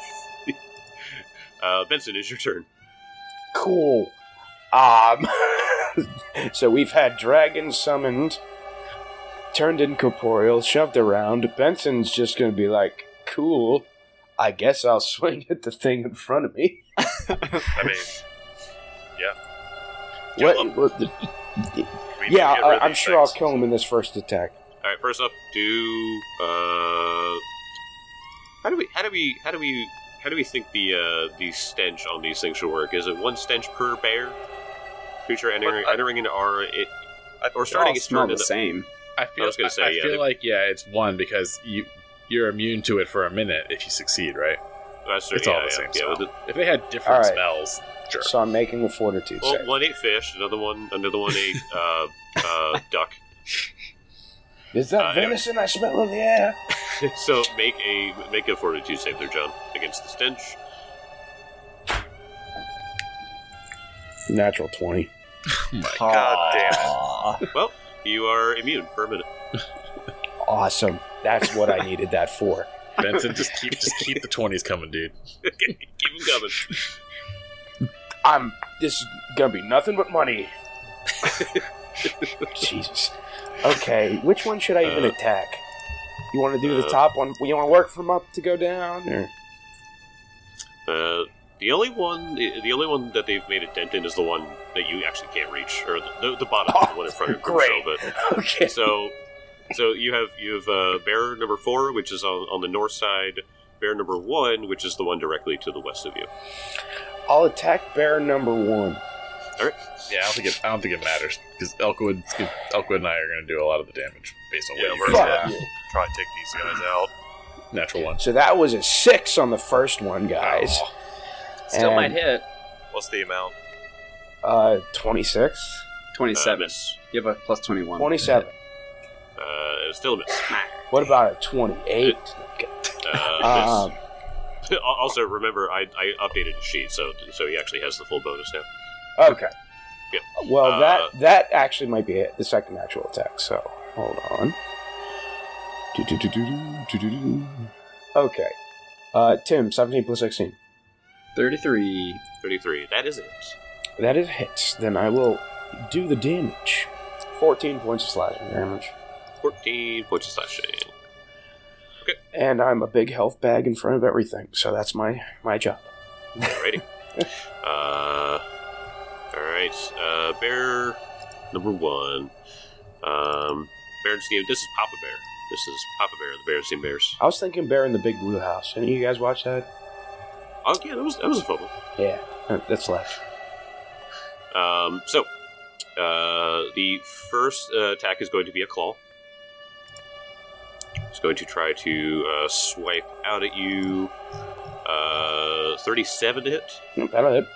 uh, Benson, it's your turn. Cool. Um, so we've had dragons summoned, turned incorporeal, shoved around. Benson's just going to be like, cool. I guess I'll swing at the thing in front of me. I mean, What? what the- we need yeah, to get rid I, of I'm these sure I'll things. kill him in this first attack. All right. First up, do uh, how do we how do we how do we how do we think the uh, the stench on these things should work? Is it one stench per bear creature entering But I- entering into our it, I- or They all starting its smell turn? the in the- same. I feel. I was gonna say, I, yeah, feel they- like yeah, it's one because you you're immune to it for a minute if you succeed, right? That's It's yeah, all the yeah, same yeah, smell. with the- If they had different All right. smells, sure. So I'm making a fortitude Well, save. one ate fish, another one, another one ate uh, uh, duck. Is that uh, anyway. venison I smell in the air? So make a make a fortitude save there, John, against the stench. Natural twenty. Oh my God damn it. Aw. Well, you are immune for a minute. Awesome. That's what I needed that for. Benson, just keep just keep the twenties coming, dude. Keep them coming. I'm. This is gonna be nothing but money. Jesus. Okay, which one should I even Uh, attack? You want to do the uh, top one? You want to work from up to go down, or Uh, the only one, the, the only one that they've made a dent in is the one that you actually can't reach, or the, the, the bottom, Oh, the one in front of you. great. But okay? so, so you have you have uh, bear number four, which is on, on the north side. Bear number one, which is the one directly to the west of you. I'll attack bear number one. Yeah, I don't think it. I don't think it matters because Elkwood, Elkwood and I are going to do a lot of the damage based on Yeah, what we're you Fuck said. gonna you. try and take these guys out. Natural one. So that was a six on the first one, guys. Oh. Still And- might hit. What's the amount? Uh, twenty-six, Uh, twenty-seven. miss. You have a plus twenty-one. twenty-seven. Uh, still a miss. What about a twenty-eight? Okay. Uh, miss. Um, Also, remember, I, I updated the sheet, so so he actually has the full bonus now. okay. Yep. Well, Uh, that that actually might be it, the second actual attack. So hold on. Do-do-do-do-do, do-do-do. Okay. Uh, Tim, seventeen plus sixteen. Thirty-three. thirty-three. That is it. That is hits. Then I will do the damage. Fourteen points of slashing damage. fourteen points of slashing. And I'm a big health bag in front of everything, so that's my, my job. Alrighty. uh, alright. Uh, bear number one. Um, Berenstein. This is Papa Bear. This is Papa Bear, the Berenstein Bears. I was thinking Bear in the Big Blue House. Any of you guys watch that? Oh, yeah, that was, that was a fun one. Yeah, that's left. Um, so, uh, the first uh, attack is going to be a claw. It's going to try to uh, swipe out at you. Uh, thirty-seven to hit. Nope, that'll hit.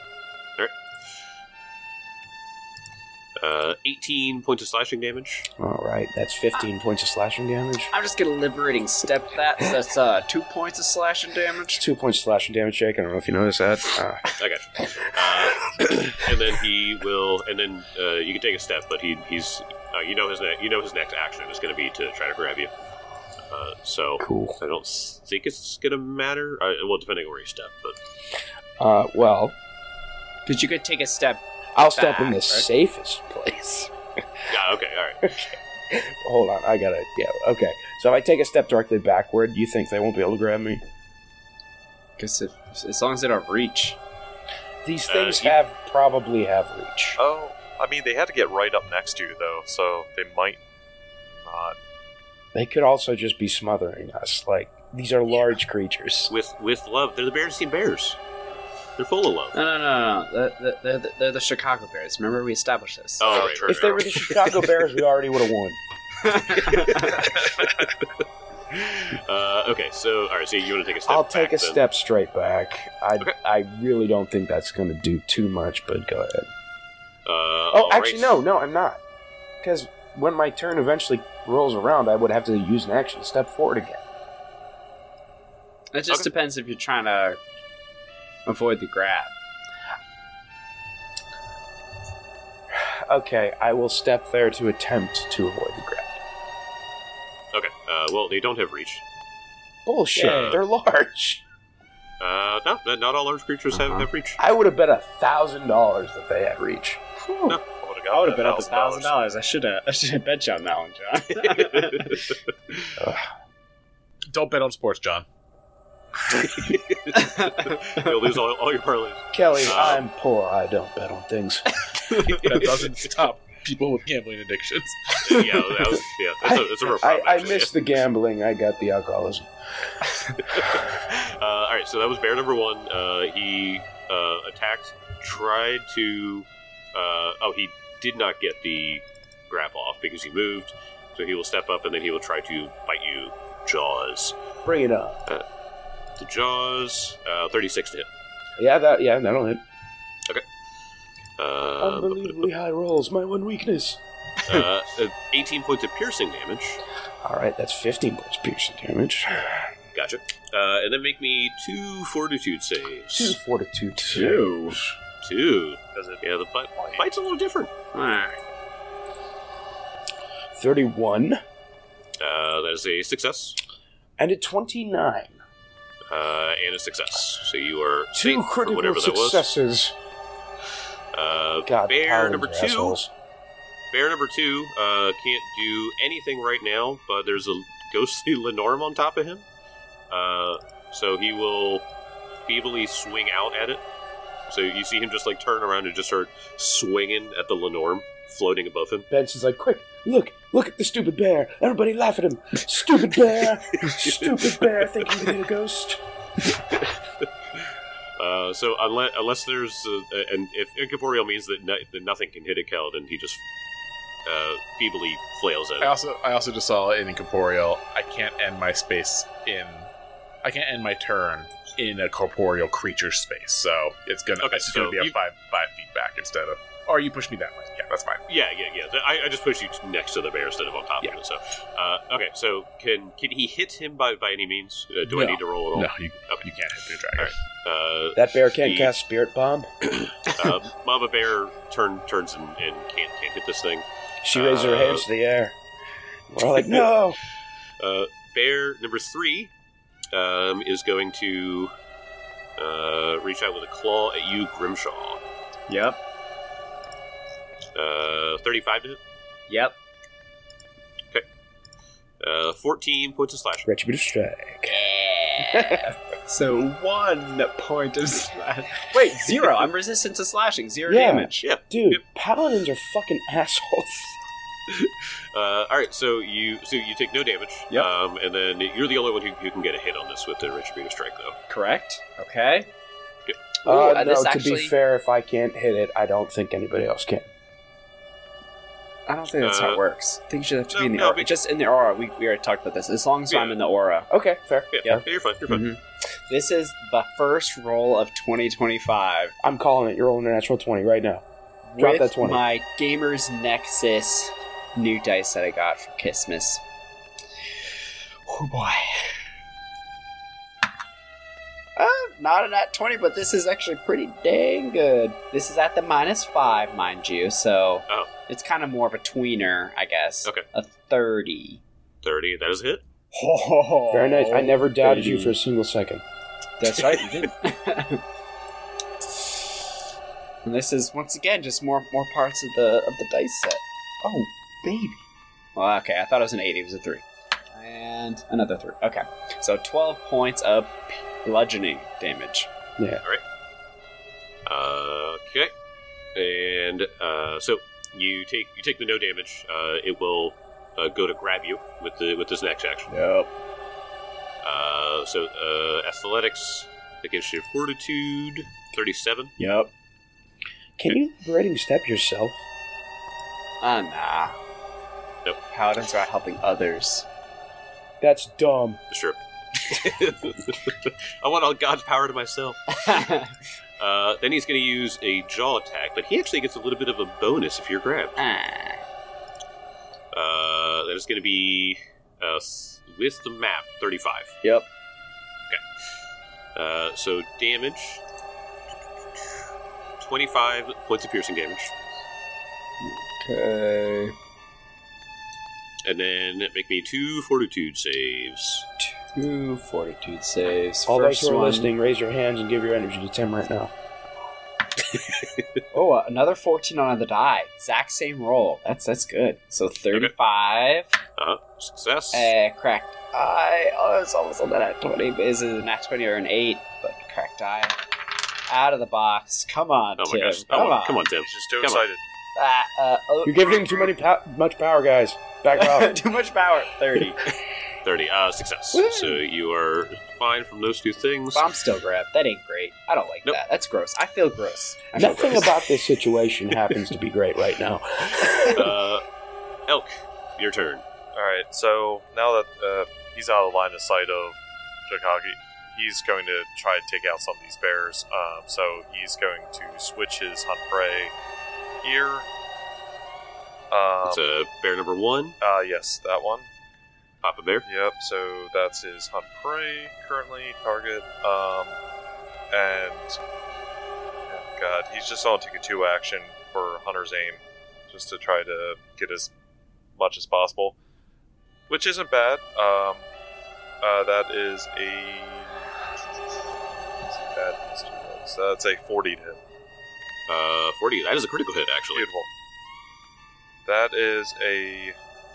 Uh, eighteen points of slashing damage. All right, that's fifteen points of slashing damage. I'm just gonna liberating step that. So that's uh, two points of slashing damage. Two points of slashing damage, Jake. I don't know if you noticed that. Uh, I got you. Uh, and then he will, and then uh, you can take a step, but he, he's, uh, you know his ne- you know his next action is going to be to try to grab you. Uh, so cool. I don't think it's going to matter. Uh, well, depending on where you step, but uh, well, because you could take a step. I'll step back, in the right? safest place. yeah, okay, all right. Okay. Hold on, I gotta. Yeah, okay. So if I take a step directly backward, you think they won't be able to grab me? Because if, as long as they don't reach. These Uh, things you- have probably have reach. Oh, I mean, they had to get right up next to you, though, so they might not. They could also just be smothering us. Like, these are large creatures. With with love, they're the Berenstein Bears. They're full of love. No, no, no, no. They're, they're, they're, they're the Chicago Bears. Remember, we established this. Oh, Oh, right, true. right, If they right. were the Chicago Bears, we already would have won. uh, okay, so all right, so you want to take a step? I'll take back, a then? step straight back. I Okay. I really don't think that's going to do too much, but go ahead. Uh, Oh, all actually, right. no, no, I'm not. Because when my turn eventually rolls around, I would have to use an action to step forward again. It just Okay. depends if you're trying to avoid the grab. Okay, I will step there to attempt to avoid the grab. Okay. Uh, well, they don't have reach. Bullshit, Yeah. they're large. Uh, no, not not all large creatures have, have reach. I would have bet a thousand dollars that they had reach. No. I would have I would have got been up a thousand dollars. I should have. I should have bet you on that one, John. Don't bet on sports, John. You'll lose all, all your parlays. Kelly, Um, I'm poor. I don't bet on things. That doesn't stop people with gambling addictions. yeah, that was, yeah, that's a, that's a rough I, problem, I actually. missed the gambling. I got the alcoholism. uh, all right, so that was bear number one. Uh, he uh, attacked, tried to. Uh, oh, he did not get the grab off because he moved. So he will step up and then he will try to bite you. Jaws. Bring it on. The jaws. Uh, thirty-six to hit. Yeah, that. Yeah, that'll hit. Uh, Unbelievably high rolls. My one weakness. uh, uh, eighteen points of piercing damage. All right, that's fifteen points piercing damage. Gotcha. Uh, and then make me two fortitude saves. Two fortitude. Two. Two. Does it? Yeah, the bite, bite's a little different. Alright. Thirty-one Uh, that is a success. and a twenty-nine. Uh, and a success. So you are Two safe for critical whatever that was. successes. Uh, God, bear paladins number are two. assholes. Bear number two uh, can't do anything right now, but there's a ghostly Lenorm on top of him. Uh, so he will feebly swing out at it. So you see him just like turn around and just start swinging at the Lenorm floating above him. Benson's like, quick, look, look at the stupid bear. Everybody laugh at him. Stupid bear. Stupid bear thinking he hit a ghost. Uh, so unless unless there's uh, and if incorporeal means that, no, that nothing can hit a Kel, then he just uh, feebly flails at I it. also I also just saw in incorporeal. I can't end my space in. I can't end my turn in a corporeal creature space. So it's gonna Okay, it's so gonna be a you- five five feet back instead of. Or you push me that way. Yeah, that's fine. Yeah, yeah, yeah. I, I just pushed you next to the bear instead of on top Yeah. of it. So, uh, okay. So can can he hit him by by any means? Uh, do I No. need to roll at all? No, you Okay. you can't hit the dragon. Uh, That bear can't He- cast Spirit Bomb. uh, Mama Bear turn turns and, and can't can't hit this thing. She raises her Uh, hands to the air. We're all like, no. Uh, bear number three um, is going to uh, reach out with a claw at you, Grimshaw. Yep. Uh, thirty-five to hit. Yep. Uh, fourteen points of slashing. Retributive strike. Yeah. So one point of slash. Wait, zero. I'm resistant to slashing. Zero Yeah. damage. Yeah. Dude, Yep. paladins are fucking assholes. Uh, all right, so you so you take no damage. Yep. Um, and then you're the only one who, who can get a hit on this with the retributive strike, though. Correct. Okay. Yep. Ooh, Uh, uh, no, this to actually, be fair, if I can't hit it, I don't think anybody else can. I don't think that's how Uh, it works. I think you should have to no, be in the no, aura. be- Just in the aura. We, we already talked about this. As long as Yeah. I'm in the aura. Okay, fair. Yeah, Yeah. yeah, you're fine. You're fine. Mhm. This is the first roll of twenty twenty-five. I'm calling it. You're rolling a natural twenty right now. Drop with that twenty. my Gamers Nexus new dice that I got for Christmas. Oh boy. Uh, not a nat twenty, but this is actually pretty dang good. This is at the minus five, mind you, so Oh. it's kind of more of a tweener, I guess. Okay. A thirty. thirty. That is a hit. Oh, Very nice. I never doubted you baby. for a single second. That's right, you did. And this is once again just more more parts of the of the dice set. Oh, baby. Well, okay, I thought it was an eight. It was a three, and another three. Okay, so twelve points of bludgeoning damage. Yeah. Uh, okay. And uh, so you take you take the no damage. Uh, it will uh, go to grab you with the with this next action. Yep. Uh, so uh, athletics against your fortitude, thirty-seven. Yep. Can you liberating step yourself? Ah, uh, nah. Nope. Paladins are helping others. That's dumb. Sure. I want all God's power to myself. Uh, then he's going to use a jaw attack, but he actually gets a little bit of a bonus if you're grabbed. Ah. Uh, that is going to be uh, with the map thirty-five. Yep. Uh, so damage twenty-five points of piercing damage, Okay. and then make me two fortitude saves. Two fortitude saves. All those First who are one. listening, raise your hands and give your energy to Tim right now. Oh, uh, another fourteen on the die. Exact same roll. That's that's good. So thirty-five. Uh, success. Uh, cracked eye. Oh, it's almost on the nat twenty. Is it a nat twenty or an eight? But cracked eye. Out of the box. Come on, oh my Tim. gosh! Come Oh, on. come on, Tim. He's just too Come on. excited. Ah, uh, oh. You're giving him too many pow- much power, guys. Back off. Too much power. thirty. thirty. Uh, success. Woo. So you are fine from those two things. But I'm still grabbed. That ain't great. I don't like Nope. that. That's gross. I feel gross. I feel Nothing gross. about this situation happens to be great right now. Uh, Elk, your turn. All right, so now that uh, he's out of line of sight of Jakagi, he's going to try to take out some of these bears. Um, so he's going to switch his hunt prey here. Um, It's a bear number one, uh, yes, that one. Papa Bear. Yep, so that's his hunt prey currently target. Um, and oh God, he's just going to take a two action for Hunter's aim, just to try to get as much as possible, which isn't bad. Um, uh, that is a let's see, that is two rolls. That's a forty to hit. Uh, forty. That is a critical hit, actually. Beautiful. That is a.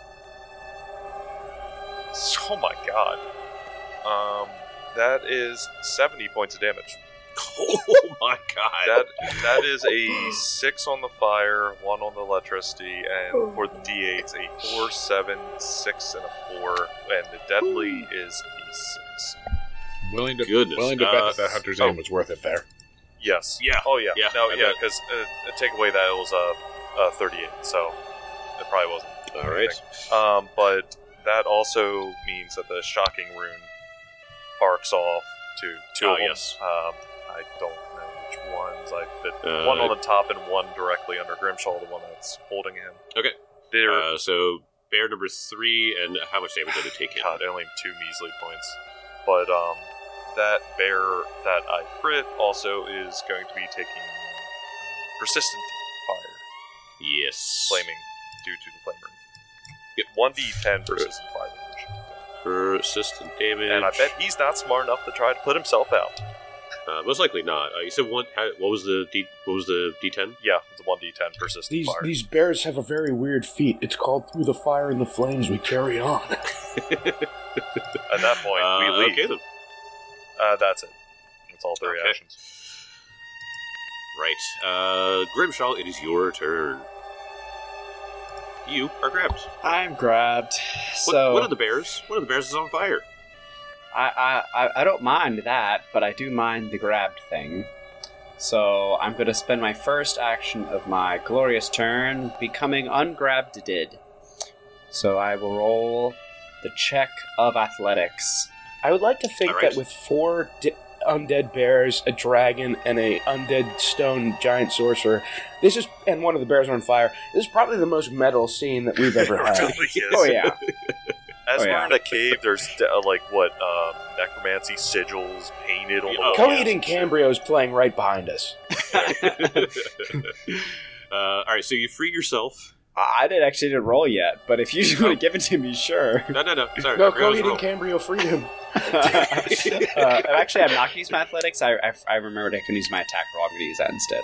Oh my God. Um, that is seventy points of damage. Oh my god. That that is a six on the fire, one on the electricity, and for the D eights, a four, seven, six, and a four, and the deadly is a six. Willing to Goodness. willing to bet Uh, that that hunter's oh. aim was worth it there. Yes. Yeah. Oh yeah. Yeah, No. I Yeah. bet. Because uh, take away that it was a, a thirty-eight, so it probably wasn't. All right. Um, but that also means that the shocking rune barks off to two Ah, of them. yes. Um, I don't know which ones. I but Uh, one on the top and one directly under Grimshaw, the one that's holding him. Okay. They're Uh, so bear number three, and how much damage did it take him? God, only two measly points. But um, that bear that I crit also is going to be taking persistent fire, Yes. flaming due to the flame rune. Yep. one d ten persistent fire damage. Persistent damage. And I bet he's not smart enough to try to put himself out. Uh, most likely not. Uh, you said one. How, what was the D? What was the D ten? Yeah, it's a one d ten persistent These fire. these bears have a very weird feat. It's called through the fire and the flames we carry on. At that point, Uh, we leave. okay then. Uh, that's it. That's all three Okay. actions. Right. Uh, Grimshaw, it is your turn. You are grabbed. I'm grabbed. What, So one of the bears. One of the bears is on fire. I, I, I- I don't mind that, but I do mind the grabbed thing. So I'm going to spend my first action of my glorious turn becoming ungrabbed did. So I will roll the check of athletics. I would like to think All right. that with four di- undead bears, a dragon, and a undead stone giant sorcerer, this is and one of the bears are on fire. This is probably the most metal scene that we've ever It had. really is. Oh yeah. As Oh, we're yeah. in a cave, there's uh, like what um, necromancy sigils painted on the Oh, walls. Coheed and and shit. Cambrio is playing right behind us. uh, all right, so you freed yourself. I didn't actually didn't roll yet, but if you want to give it to me, sure. No, no, no. Sorry. No, I forgot it was Coheed roll. and Cambrio freed him. uh, actually, I'm not going to use my athletics. I, I, I remembered I can use my attack roll. I'm going to use that instead.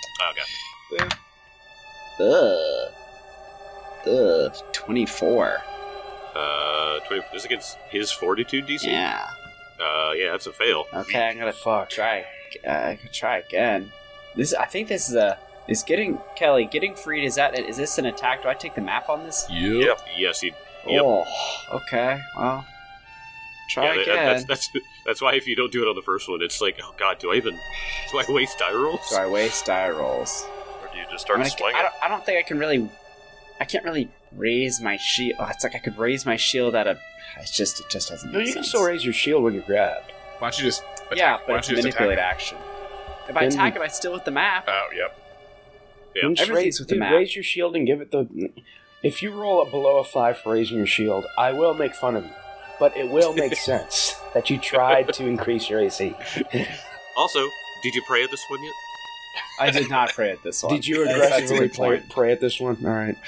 Oh, okay. Ugh. Ugh. twenty-four. Uh, twenty. This is against his fortitude D C. Yeah. Uh, yeah, that's a fail. Okay, I'm going to Fuck. try. Uh, I can try again. This, I think this is a. Is getting Kelly getting freed? Is that is this an attack? Do I take the map on this? Yep. Yes, you. Yep. Oh, okay. Well, try Yeah, that- again. that's, that's that's why if you don't do it on the first one, it's like, oh god, do I even do I waste die rolls? Do I waste die rolls? Or do you just I'm start gonna- swinging? I don't, I don't think I can really. I can't really raise my shield. Oh, it's like I could raise my shield at a. It's just it just doesn't. No, Make you can sense. still raise your shield when you're grabbed. Why don't you just attack? Yeah, Why but don't it's you just manipulate attack? action. If I Then- attack, am I still with the map? Oh, yep. Yeah. You just Everything's raise, with the dude, map. raise your shield and give it the. If you roll a below a five for raising your shield, I will make fun of you. But it will make sense that you tried to increase your A C. Also, did you pray at this one yet? I did not pray at this one. Did you That's- that's a aggressively good play, point. pray at this one? All right.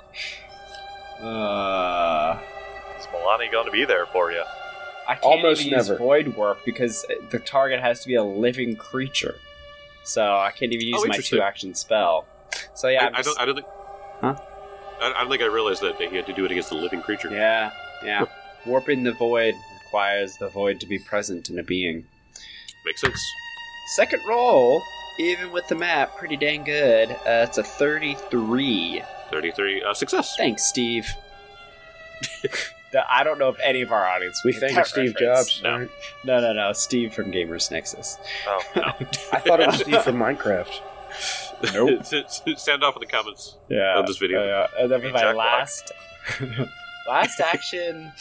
Uh, Is Milani going to be there for you? I can't Almost even use never. void work because the target has to be a living creature. So I can't even use Oh, my interesting. two action spell. So yeah, I, I'm I just- don't. I don't think. Huh? I, I don't think I realized that, that he had to do it against the living creature. yeah, yeah. Warping the void requires the void to be present in a being. Makes sense. Second roll, even with the map, pretty dang good. Uh, it's a thirty-three. Thirty-three. Uh, success. Thanks, Steve. I don't know if any of our audience We will thank get that Steve reference. Jobs. No. all right? No, no, no. Steve from Gamers Nexus. Oh, I thought it was Steve from Minecraft. Nope. Sound off in the comments. Yeah. Of this video. Uh, and then Me, my Jack Black. last last action.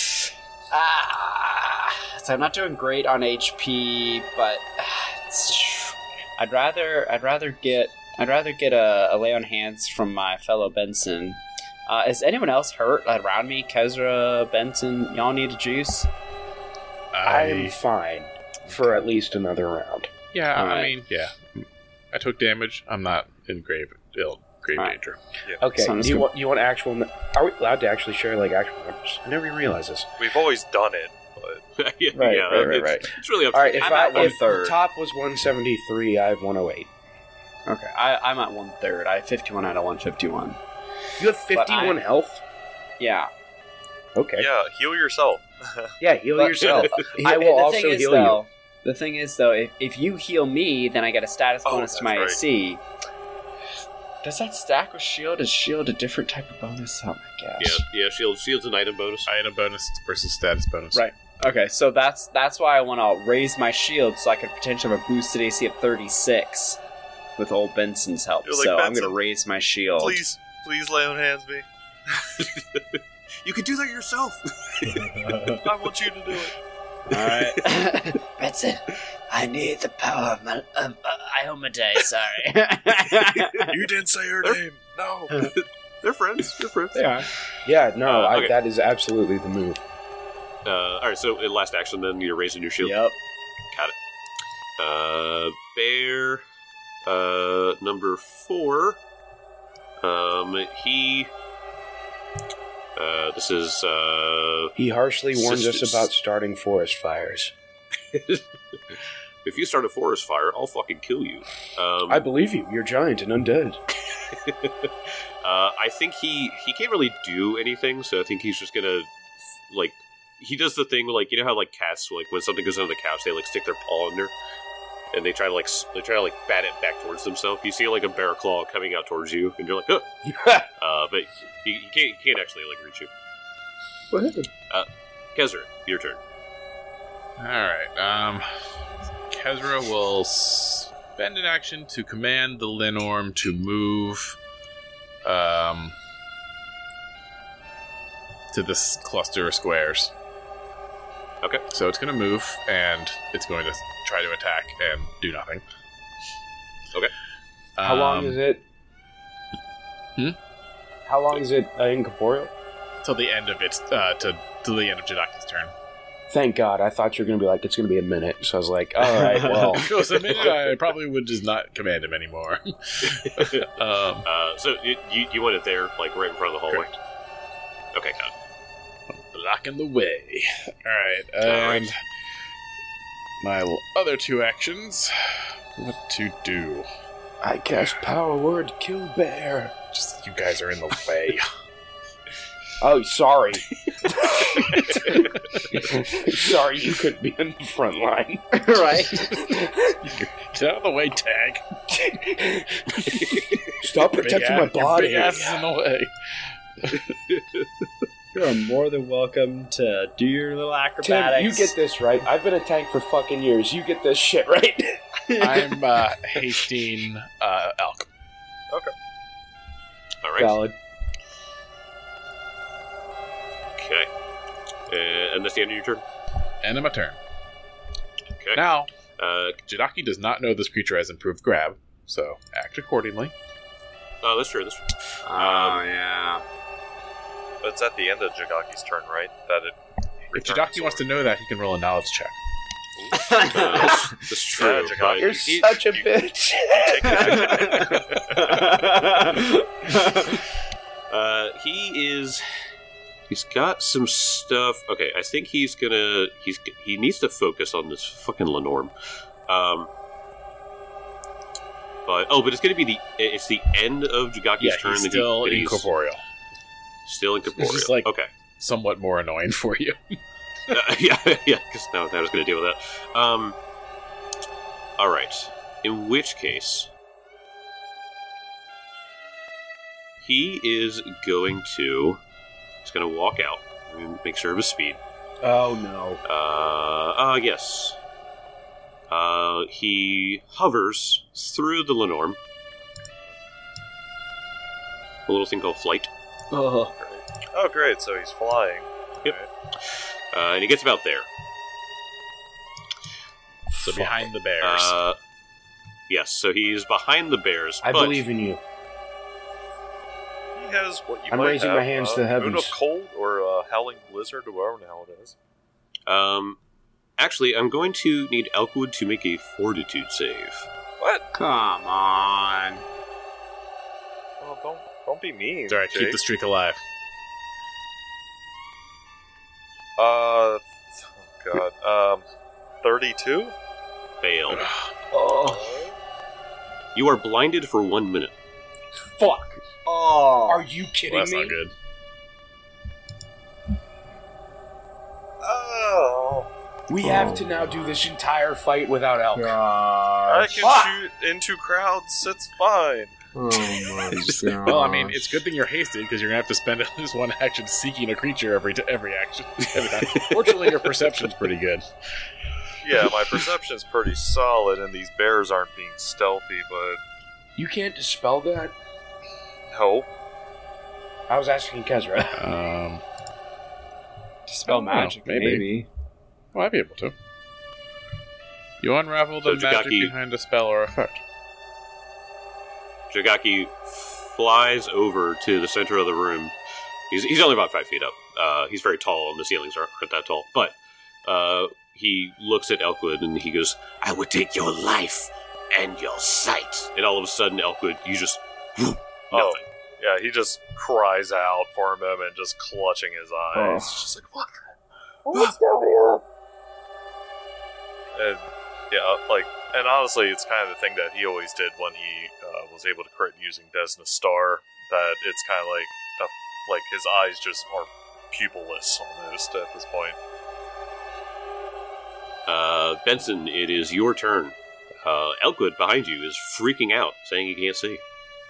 Ah, so I'm not doing great on H P, but it's, I'd rather I'd rather get I'd rather get a, a lay on hands from my fellow Benson. Uh, is anyone else hurt around me? Kezra, Benson, y'all need a juice? I'm I, fine for at least another round. yeah, I Alright. mean, yeah. I took damage. I'm not in grave ill, grave Alright. danger. Okay, So I'm do just you gonna- want you want actual? nu- Are we allowed to actually share like actual numbers? I never even realized this. we've always done it, but yeah, Right, yeah, right, right, it's, right. It's really up All to right, you. if I'm I at one if third. the top was one seventy-three, I have one oh eight. Okay, I, I'm at one third. I have fifty-one out of one fifty-one. You have fifty-one I- health. Yeah. Okay. yeah, heal yourself. Yeah, heal But- yourself. I And will the also thing is, heal though, The thing is, though, if, if you heal me, then I get a status Oh, bonus to my that's A C. Does that stack with shield? Is shield a different type of bonus? Oh my Yeah, gosh. yeah. Shield, shield's an item bonus. Item bonus versus status bonus. Right. Okay, so that's that's why I want to raise my shield so I could potentially have a boosted A C of thirty-six with old Benson's help. You're like, so I'm "Benson, going to raise my shield. Please, please lay on hands me. You can do that yourself. I want you to do it. Alright. Benson, I need the power of, my, of uh, Iomade, sorry. You didn't say her name. No. They're friends. They're friends. They are. Yeah, no, Uh, I, okay. that is absolutely the move. Uh, all right. So, in last action, then you're raising your shield. Yep. Got it. Uh, bear, uh, number four. Um, he. Uh, this is uh, He harshly warns us Sisters. about starting forest fires. if you start a forest fire, I'll fucking kill you. Um, I believe you. You're giant and undead. uh, I think he he can't really do anything, so I think he's just gonna like he does the thing like you know how like cats like when something goes under the couch they like stick their paw under and they try to like s- they try to like bat it back towards themselves. You see like a bear claw coming out towards you, and you're like, oh. uh, but he, he can't he can't actually like reach you. What happened? Uh, Kezra, your turn. Alright, um... Kezra will spend an action to command the Linorm to move um, to this cluster of squares. Okay. So it's going to move, and it's going to try to attack and do nothing. Okay. How long is it? Hmm? How long is it uh, incorporeal? Till the end of its, uh, to, to the end of Jadaki's turn. Thank God. I thought you were going to be like, it's going to be a minute. So I was like, all right, well. If it was a minute, I probably would just not command him anymore. um, Uh, so you, you you want it there, like right in front of the hallway? Correct. Okay, got it. blocking the way. Alright, All and right. my l- other two actions. What to do? I cast power word, kill bear. Just, you guys are in the way. Oh, sorry. Sorry, you couldn't be in the front line. Right? Get out of the way, Tag. Stop Big protecting ass- my body. Your big ass is in the way. You are more than welcome to do your little Tim, acrobatics. you get this right. I've been a tank for fucking years. You get this shit right. I'm uh, hasting uh, Elk. All right. Valid. Okay. Uh, and that's the end of your turn. End of my turn. Okay. Now, Uh, Jidaki does not know this creature has improved grab, so act accordingly. oh, that's true. That's true. Oh, yeah. But it's at the end of Jagaki's turn, right? That it. If returns, Jidaki wants or- to know that, he can roll a knowledge check. Uh, that's, that's true. Yeah, but Jagaki. You're he- such a you- bitch. uh, he is. He's got some stuff. Okay, I think he's gonna. He's he needs to focus on this fucking Lenorm. Um. But oh, but it's gonna be the. It's the end of Jagaki's Yeah, turn. he's that he- still that he's incorporeal. Still incorporeal. It's just like- okay. Somewhat more annoying for you. Uh, yeah, yeah, because now I was going to deal with that. Um, all right. In which case, he is going to. He's going to walk out and make sure of his speed. Oh, no. Uh, uh yes. Uh, he hovers through the Lenorm. A little thing called flight. Oh. Oh, great! So he's flying. Yep. Right. Uh, and he gets about there. So behind the bears. Uh, yes, so he's behind the bears. I but believe in you. He has what you I'm might raising have, my hands uh, to the Moon heavens. of Cold or uh, Howling Blizzard or whatever the hell it is. Um, actually, I'm going to need Elkwood to make a Fortitude save. What? Come on. Oh, don't don't be mean. It's alright, keep Jake. the streak alive. Uh, oh God. Um, thirty-two. Fail. Oh, You are blinded for one minute. fuck. Oh. Are you kidding Well, that's me? not good. Oh. We have to now do this entire fight without Elk. I can Fuck. shoot into crowds. It's fine. Oh my god. Well, I mean, it's a good thing you're hasted because you're gonna have to spend at least one action seeking a creature every t- every action. Every time. Fortunately, your perception's pretty good. Yeah, my perception's pretty solid, and these bears aren't being stealthy. But You can't dispel that? no. I was asking Kezra. Um, Dispel I don't know, magic, maybe. maybe. well, I'd be able to. You unravel the So, magic Jagaki- behind a spell or effect. Jagaki flies over to the center of the room. He's, he's only about five feet up. Uh, he's very tall, and the ceilings aren't, aren't that tall. But uh, he looks at Elkwood, and he goes, I would take your life and your sight. And all of a sudden, Elkwood, you just... Nothing. Oh, yeah, he just cries out for a moment, just clutching his eyes. Oh. Just like, what? What's going on? And Yeah, like, and honestly, it's kind of the thing that he always did when he uh, was able to crit using Desna's Star. That it's kind of like, the, like his eyes just are pupilless almost at this point. Uh, Benson, it is your turn. Uh, Elkwood behind you is freaking out, saying he can't see.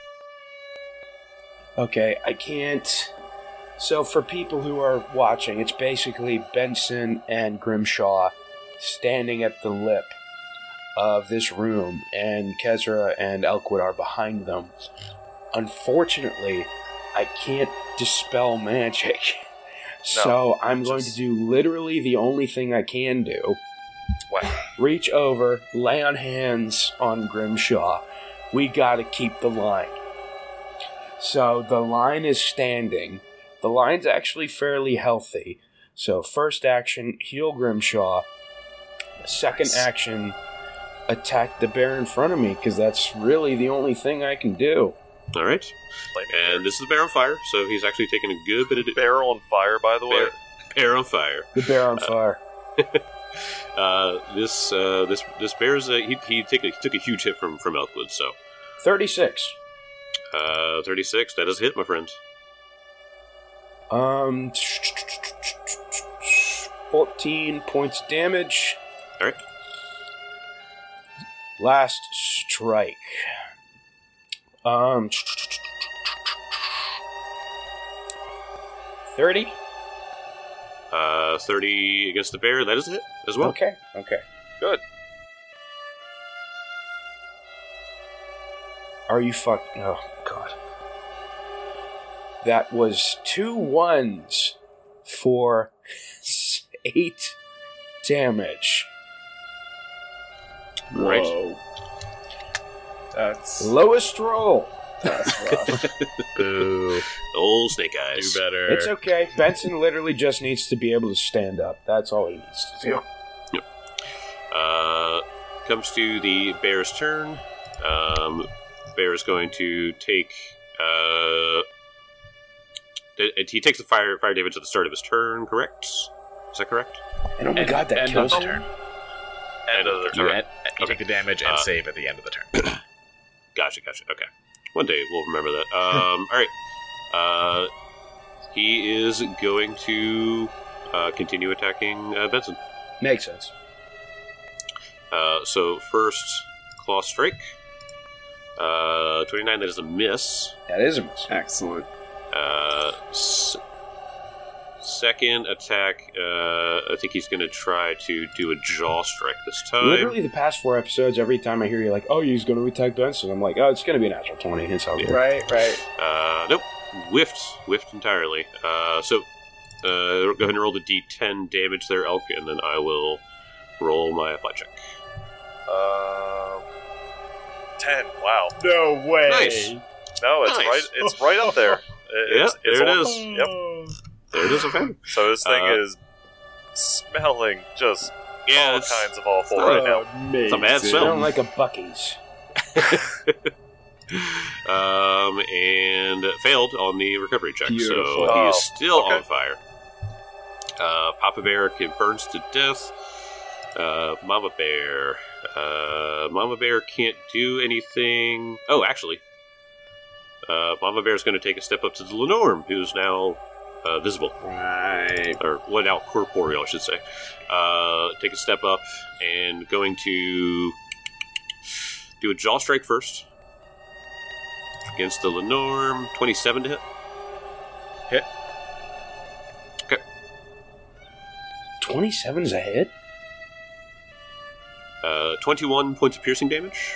Okay, I can't. So for people who are watching, it's basically Benson and Grimshaw standing at the lip of this room, and Kezra and Elkwood are behind them. Unfortunately, I can't dispel magic. No, so I'm just... going to do literally the only thing I can do. Wow. Reach over, lay on hands on Grimshaw. We gotta keep the line. So the line is standing. The line's actually fairly healthy. So first action, heal Grimshaw. Second Nice. action, attack the bear in front of me, because that's really the only thing I can do. All right. Flaming And this is the bear on fire, so he's actually taking a good bit of... bear. Bear on fire, by the way. Bear, bear on fire. The bear on fire. Uh, this uh, this this bear's uh, he he, take a, he took a huge hit from from Elkwood, so thirty-six. uh, thirty-six. That is a hit, my friend. Um, fourteen points damage. All right. Last strike. Um, thirty. Uh, thirty against the bear. That is a hit as well. Okay. Okay. Good. Are you fuck? Oh God. That was two ones for eight damage. Right. Whoa. That's Lowest roll. that's rough. Boo. Old Snake Eyes. Do better. It's okay. Benson literally just needs to be able to stand up. That's all he needs to do. Uh, comes to the bear's turn. Um, bear is going to take. Uh, th- he takes the fire fire damage at the start of his turn. Correct? Is that correct? And oh my End- God, that end kills of the him. turn. End of the You, turn. end- you Okay. take the damage and Uh, save at the end of the turn. Gotcha, gotcha. Okay. One day we'll remember that. Um, all right. Uh, he is going to uh, continue attacking uh, Benson. Makes sense. Uh, so first claw strike. Uh, twenty-nine. That is a miss. That is a miss. Excellent. Uh, s- second attack. Uh, I think he's going to try to do a jaw strike this time. Literally, the past four episodes, every time I hear you like, "Oh, he's going to attack Benson," I'm like, "Oh, it's going to be a natural twenty." It's all good. Right, right. Uh, nope. Whiffed. Whiffed entirely. Uh, so, uh, go ahead and roll the d ten damage there, Elk, and then I will roll my flat check. Uh, ten. Wow. No way. Nice. No, it's Nice. right. It's right up there. It- Yeah, It's, it's there it on- is. Yep. There it is, okay. So this thing Uh, is smelling just Yeah, all it's, kinds of awful not right now. Amazing. It's a bad I smell. don't like a Buc-ee's. um, and failed on the recovery check, Beautiful. so he Oh, is still okay. on fire. Uh, Papa Bear can burns to death. Uh, Mama Bear. Uh, Mama Bear can't do anything. Oh, actually, uh, Mama Bear is going to take a step up to the Lenorm, who's now uh, visible, Right. or well, now corporeal, I should say. Uh, take a step up and going to do a jaw strike first against the Lenorm. twenty-seven to hit. Hit. Okay. twenty-seven is a hit? Uh, twenty-one points of piercing damage.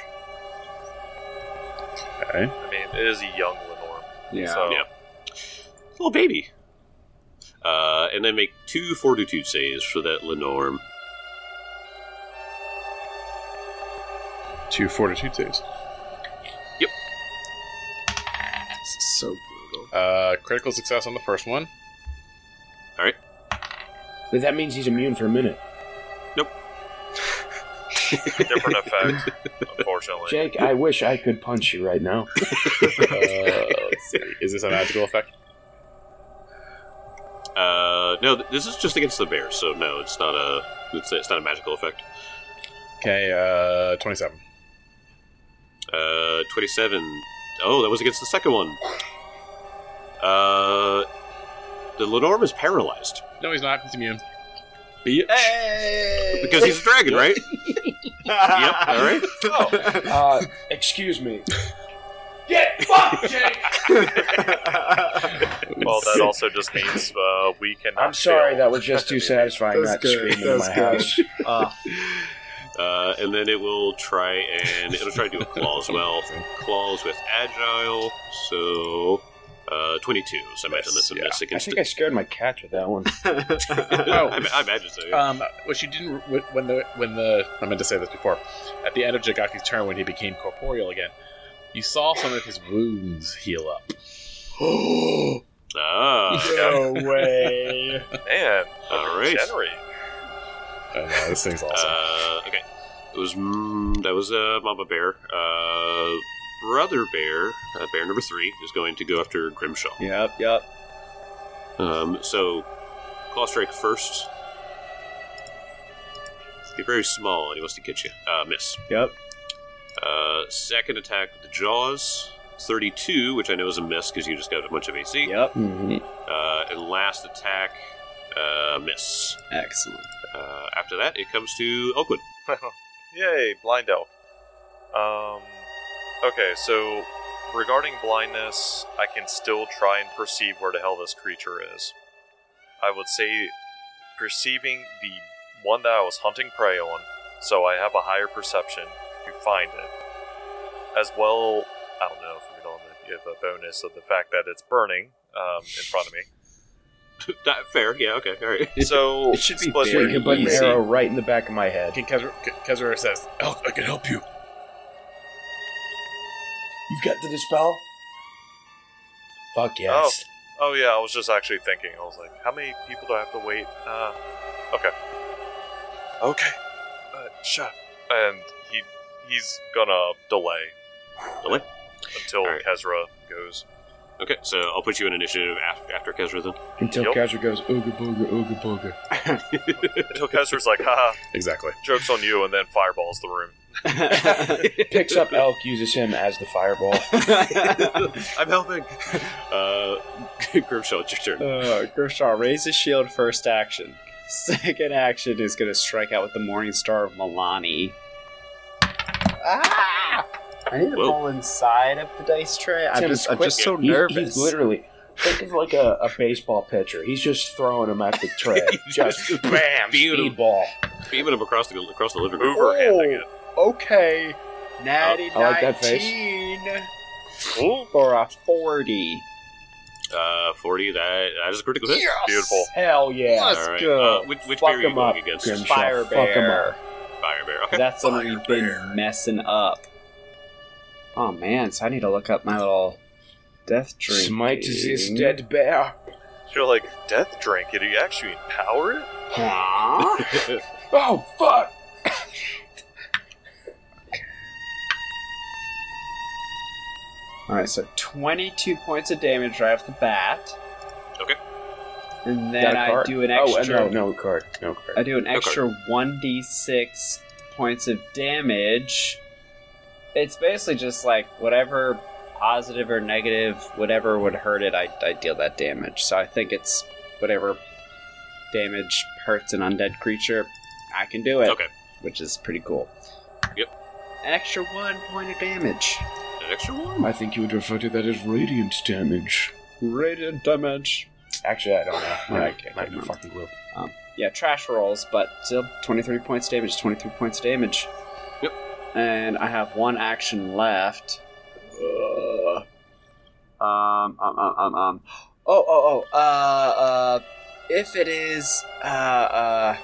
Okay. I mean, it is a young Lenorm. Yeah. So, Yeah. Little baby. Uh, and then make two fortitude saves for that Lenorm. Two fortitude saves. This is so brutal. Uh, critical success on the first one. But that means he's immune for a minute. different effect, unfortunately. Jake, I wish I could punch you right now. Uh, let's see. Is this a magical effect? Uh, no, th- this is just against the bear, so no, it's not a it's, it's not a magical effect. Okay, uh, twenty-seven. Uh, twenty-seven. Oh, that was against the second one. Uh, the Lenorm is paralyzed. No, he's not. He's immune. Bitch. Hey! Because he's a dragon, right? Yep, alright. Oh, uh, excuse me. Get fucked, Jake! Well, that also just means uh, we cannot. I'm sorry, fail. that was just too satisfying That's not good. screaming in That's my good. house. Uh, Uh, and then it will try and it'll try to do a claw as well. Claws with agile, so uh, twenty-two. So I imagine that's a Yeah. miss I against think it. I scared my cat with that one. I, I imagine so. Yeah. Um, what you didn't when the when the I meant to say this before. At the end of Jagaki's turn, when he became corporeal again, you saw some of his wounds heal up. ah, no way. Man, all right. regenerate. I know this thing's awesome. Uh, okay, it was mm, that was uh, Mama Bear. Uh, Brother Bear, uh, Bear number three, is going to go after Grimshaw. Yep, yep. Um, so claw strike first. He's very small and he wants to get you. Uh, miss. Yep. Uh, second attack with the jaws, thirty-two, which I know is a miss because you just got a bunch of A C. Yep. Uh, and last attack, uh, miss. Excellent. Uh, after that, it comes to Elkwood. Yay, blind elk. Um, okay, so regarding blindness, I can still try and perceive where the hell this creature is. I would say perceiving the one that I was hunting prey on, so I have a higher perception to find it. As well, I don't know if we're going to give a bonus of the fact that it's burning um, in front of me. That- Fair, yeah, okay, all right. It, it should be split So you very can put an easy. arrow right in the back of my head. King Kezra, Kezra says, "Elk, I can help you." You've got the dispel? Fuck yes. Oh yeah, I was just actually thinking. I was like, how many people do I have to wait? Uh, okay. Okay. Uh, shut up. And he he's gonna delay Delay? until Alright. Kezra goes. Okay, so I'll put you in initiative after, after Kezra then. Until Yep. Kazra goes, ooga booga, ooga booga. Until Kezra's like, haha, Exactly. joke's on you, and then fireballs the room. Picks up Elk, uses him as the fireball. I'm helping. Uh, Grimshaw, it's your turn. Uh, Grimshaw, raise his shield first action. Second action is going to strike out with the Morning Star of Milani. Ah! I need to Whoa. roll inside of the dice tray. I'm Tim, just, I'm quick. just so He's- nervous. He's literally, think of like a, a baseball pitcher. He's just throwing him at the tray. just bam, Beautiful. speedball. Beaming him across the across the living room. Overhanding it. Okay. Natty Oh, I like that face. nineteen Ooh, for a forty. Uh, forty. That that is a critical hit. beautiful. Hell yeah. Let's All right. go. Uh, which which Fuck bear are you him going up, against? Grimshaw. Fire Fuck him bear. up. Fire bear. Okay. That's something you've been messing up. Oh man, so I need to look up my little death drink. Smite this dead bear. You're like, death drink, did you actually empower it? Huh? Oh, fuck. Alright, so twenty-two points of damage right off the bat. Okay. And Got then a I card? do an Oh, extra uh, no, no card. No card. I do an Okay. extra one d six points of damage. It's basically just like whatever positive or negative, whatever would hurt it, I, I deal that damage. So I think it's whatever damage hurts an undead creature, I can do it. Okay. Which is pretty cool. Yep. An extra one point of damage. An extra one. I think you would refer to that as radiant damage. Radiant damage. Actually, I don't know. Yeah, I I can't can't be remember. fucking glue. Yeah, trash rolls, but still twenty-three points damage, twenty-three points damage. Yep. And I have one action left. Uh, um, um, um, um, um. Oh, oh, oh, uh, uh, if it is, uh, uh,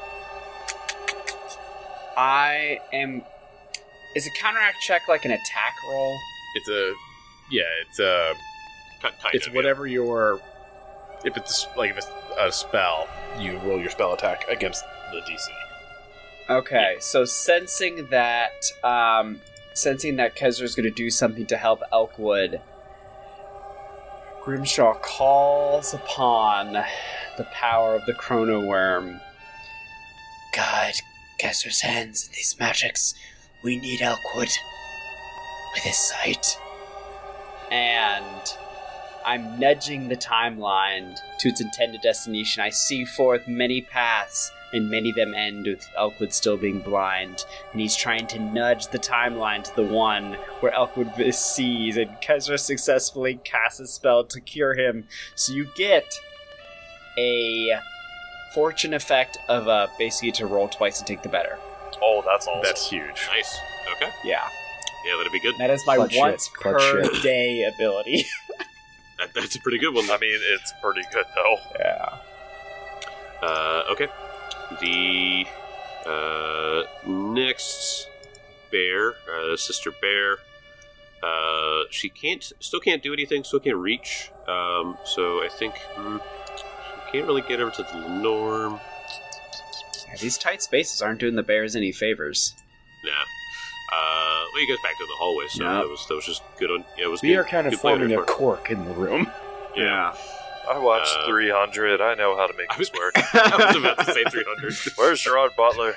I am, is a counteract check like an attack roll? It's a yeah. It's a Kind it's of, whatever your if it's like if it's a spell, you roll your spell attack against the D C. Okay, so sensing that, um, sensing that Kezra's going to do something to help Elkwood, Grimshaw calls upon the power of the Chrono Worm. God, Kesser's hands in these magics. We need Elkwood with his sight. And I'm nudging the timeline to its intended destination. I see forth many paths, and many of them end with Elkwood still being blind. And he's trying to nudge the timeline to the one where Elkwood sees, and Kesra successfully casts a spell to cure him. So you get a fortune effect of uh, basically to roll twice and take the better. Oh, that's awesome. That's huge. Nice. Okay. Yeah. Yeah, that'd be good. That is my Clutch once shit, clutch per shit. day ability. That, that's a pretty good one. I mean, it's pretty good, though. Yeah. Uh, okay. The uh, next bear, uh, sister bear, uh, she can't, still can't do anything, still can't reach. Um, so I think mm, she can't really get over to the norm. Yeah, these tight spaces aren't doing the bears any favors. Nah. Uh, well, you guys back to the hallway, so Yeah. that was that was just good. On yeah, it was. We good, are kind of good play on forming their a part. cork in the room. Yeah. I watched Uh, three hundred. I know how to make I was, this work. I was about to say three hundred. Where's Gerard Butler?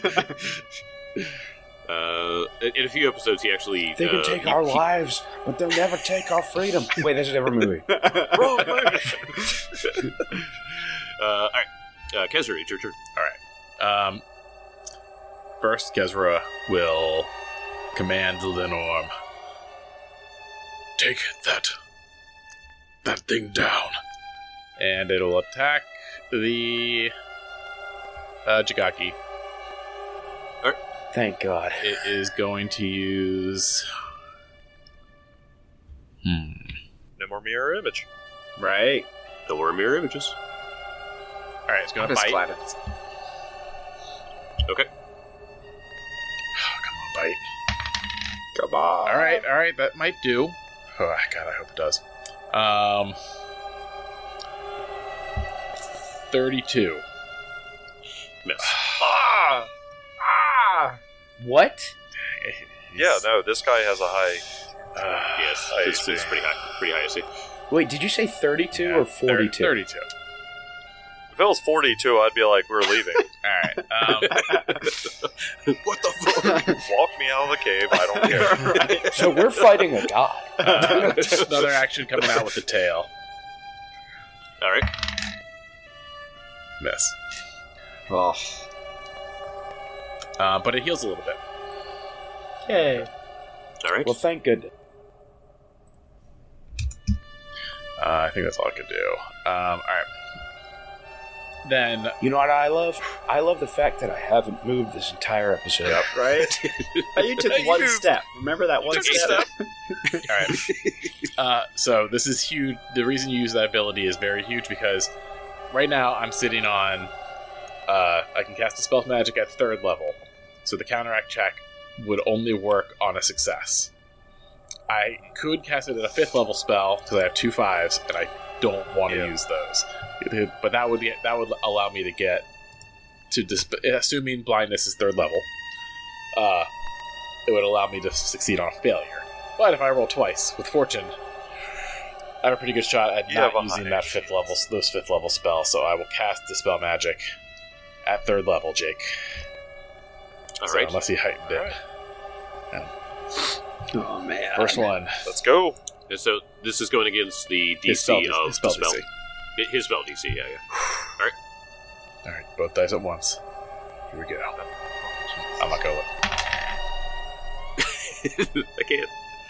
Uh, in in a few episodes, he actually They can uh, take he- our he- lives, but they'll never take our freedom. Wait, this is a different movie. Bro, movie. uh, all right, uh, Kezra, it's your turn. Um, first, Kezra will command Linorm. Take that, that thing down. And it'll attack the uh, Jigaki. Thank God. It is going to use... Hmm. No more mirror image. Right? No more mirror images. Alright, it's going I'm to just bite. glad it's... Okay. Come on, bite. Come on. Alright, alright, that might do. Oh, God, I hope it does. Um... thirty-two. Miss. Ah! Ah! What? Yeah, no, this guy has a high. Uh, Yes, I it's, see. it's pretty high. Pretty high, I see. Wait, did you say thirty-two or forty-two? thirty-two. If it was forty-two, I'd be like, we're leaving. Alright, um... What the fuck? Walk me out of the cave. I don't care. So we're fighting a god. uh, another action coming out with the tail. All right. Miss. Oh. Uh, but it heals a little bit. Yay. All right. Well, thank goodness. Uh, I think that's all I could do. Um, alright. Then... You know what I love? I love the fact that I haven't moved this entire episode. Yep. Right? But you took You one moved. step. Remember that one Took a step? step. Alright. Uh, so this is huge. The reason you use that ability is very huge because right now I'm sitting on... Uh, I can cast a spell magic at third level. So the counteract check would only work on a success. I could cast it at a fifth level spell because I have two fives, and I don't want to Yeah. use those. But that would get, that would allow me to get to disp- assuming blindness is third level. Uh, it would allow me to succeed on a failure. But if I roll twice with fortune, I have a pretty good shot at You not have a using high that fifth level, those fifth level spells. So I will cast the spell magic at third level, Jake. All So right. unless he heightened it. Alright. Oh, man. First one. Let's go. And so this is going against the D His C spell, of his spell the spell. D C. Hi- His spell D C. Yeah, yeah. Alright, both dice at once. Here we go. I'm not gonna look. I can't.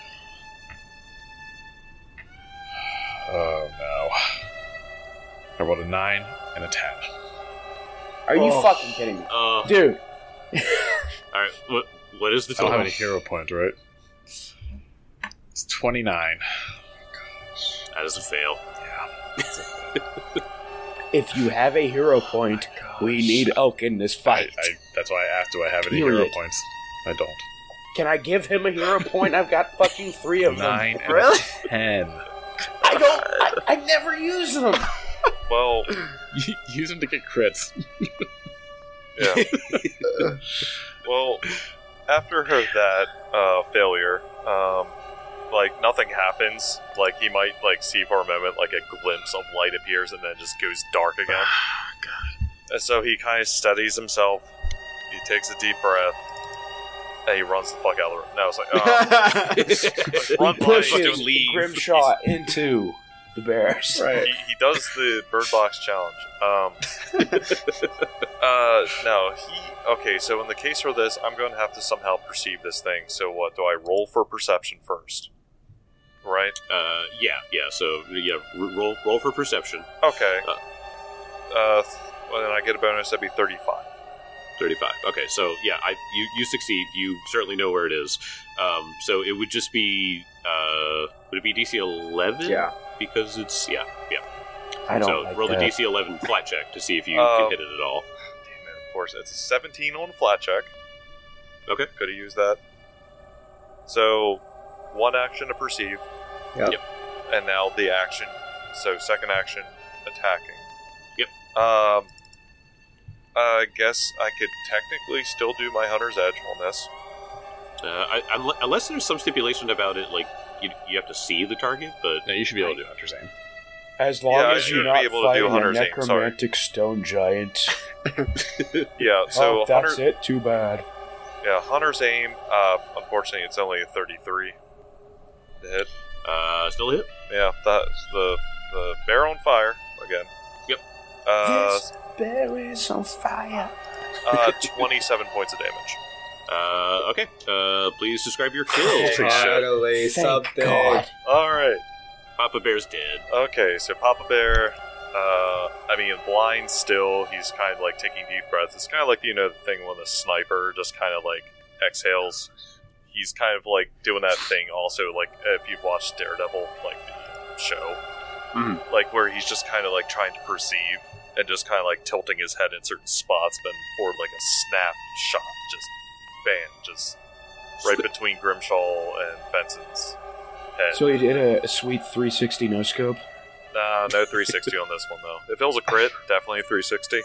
Oh no. I rolled a nine and a ten. Are you Oh. fucking kidding me? Uh, Dude. all right. What what is the I don't have total? any hero points, right? It's twenty-nine. That is a fail. Yeah. If you have a hero point, we need Elk in this I, fight. I, that's why I asked, do I have any hero Period. points? I don't. Can I give him a hero point? I've got fucking three of them. Nine and Really? a ten. I don't. I, I never use them. Well, Use them to get crits. yeah. Well, after her that uh, failure, um, like nothing happens. Like he might like see for a moment, like a glimpse of light appears, and then just goes dark again. And so he kind of steadies himself, he takes a deep breath, and he runs the fuck out of the room. No, it's like, oh. He run, pushes run, leave. Grimshaw into the bears. Right. he, he does the bird box challenge. Um, uh, no, he. Okay, so in the case for this, I'm going to have to somehow perceive this thing. So, what do I roll for perception first? Right. Uh, yeah, yeah. So yeah, r- roll roll for perception. Okay. Uh. Uh, th- well, then I get a bonus. That'd be thirty-five. Thirty-five. Okay, so yeah, I you you succeed. You certainly know where it is. Um, so it would just be uh, would it be D C eleven? Yeah. Because it's yeah yeah. I don't So like roll that. the D C eleven flat check to see if you Um, can hit it at all. Damn it! Of course, it's a seventeen on flat check. Okay. Could have used that. So, one action to perceive. Yep. Yep. And now the action. So second action, attacking. Yep. Um. I guess I could technically still do my Hunter's Edge on this. Uh, I, unle- unless there's some stipulation about it, like you, you have to see the target, but No, you should be able to do Hunter's Aim. As long Yeah, I as should you're be not able to do fighting a Hunter's Aim, sorry. necromantic stone giant. Yeah. So oh, that's Hunter. it. Too bad. Yeah, Hunter's Aim. Uh, unfortunately, it's only a thirty-three to hit. uh, still hit. Yeah, that's the the bear on fire again. Yep. Uh, this bear is on fire. uh, twenty-seven points of damage. Uh, okay. Uh, please describe your kill. Holy shit. Finally, Thank something. God. All right. Papa Bear's dead. Okay, so Papa Bear. Uh, I mean, blind still. He's kind of like taking deep breaths. It's kind of like, you know, the thing when the sniper just kind of like exhales. He's kind of like doing that thing also, like if you've watched Daredevil, like the show, Mhm. like where he's just kind of like trying to perceive and just kind of like tilting his head in certain spots, but for like a snap shot, just bam, just right between Grimshaw and Benson's head. So he did a, a sweet three sixty no scope. Nah, no three sixty on this one though. If it was a crit, definitely three sixty.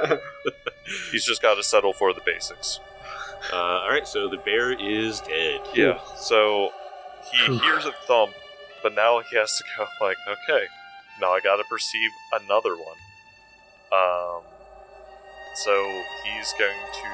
He's just got to settle for the basics. Uh, all right. So the bear is dead. Yeah. So he hears a thump, but now he has to go like, okay, now I got to perceive another one. Um. So he's going to.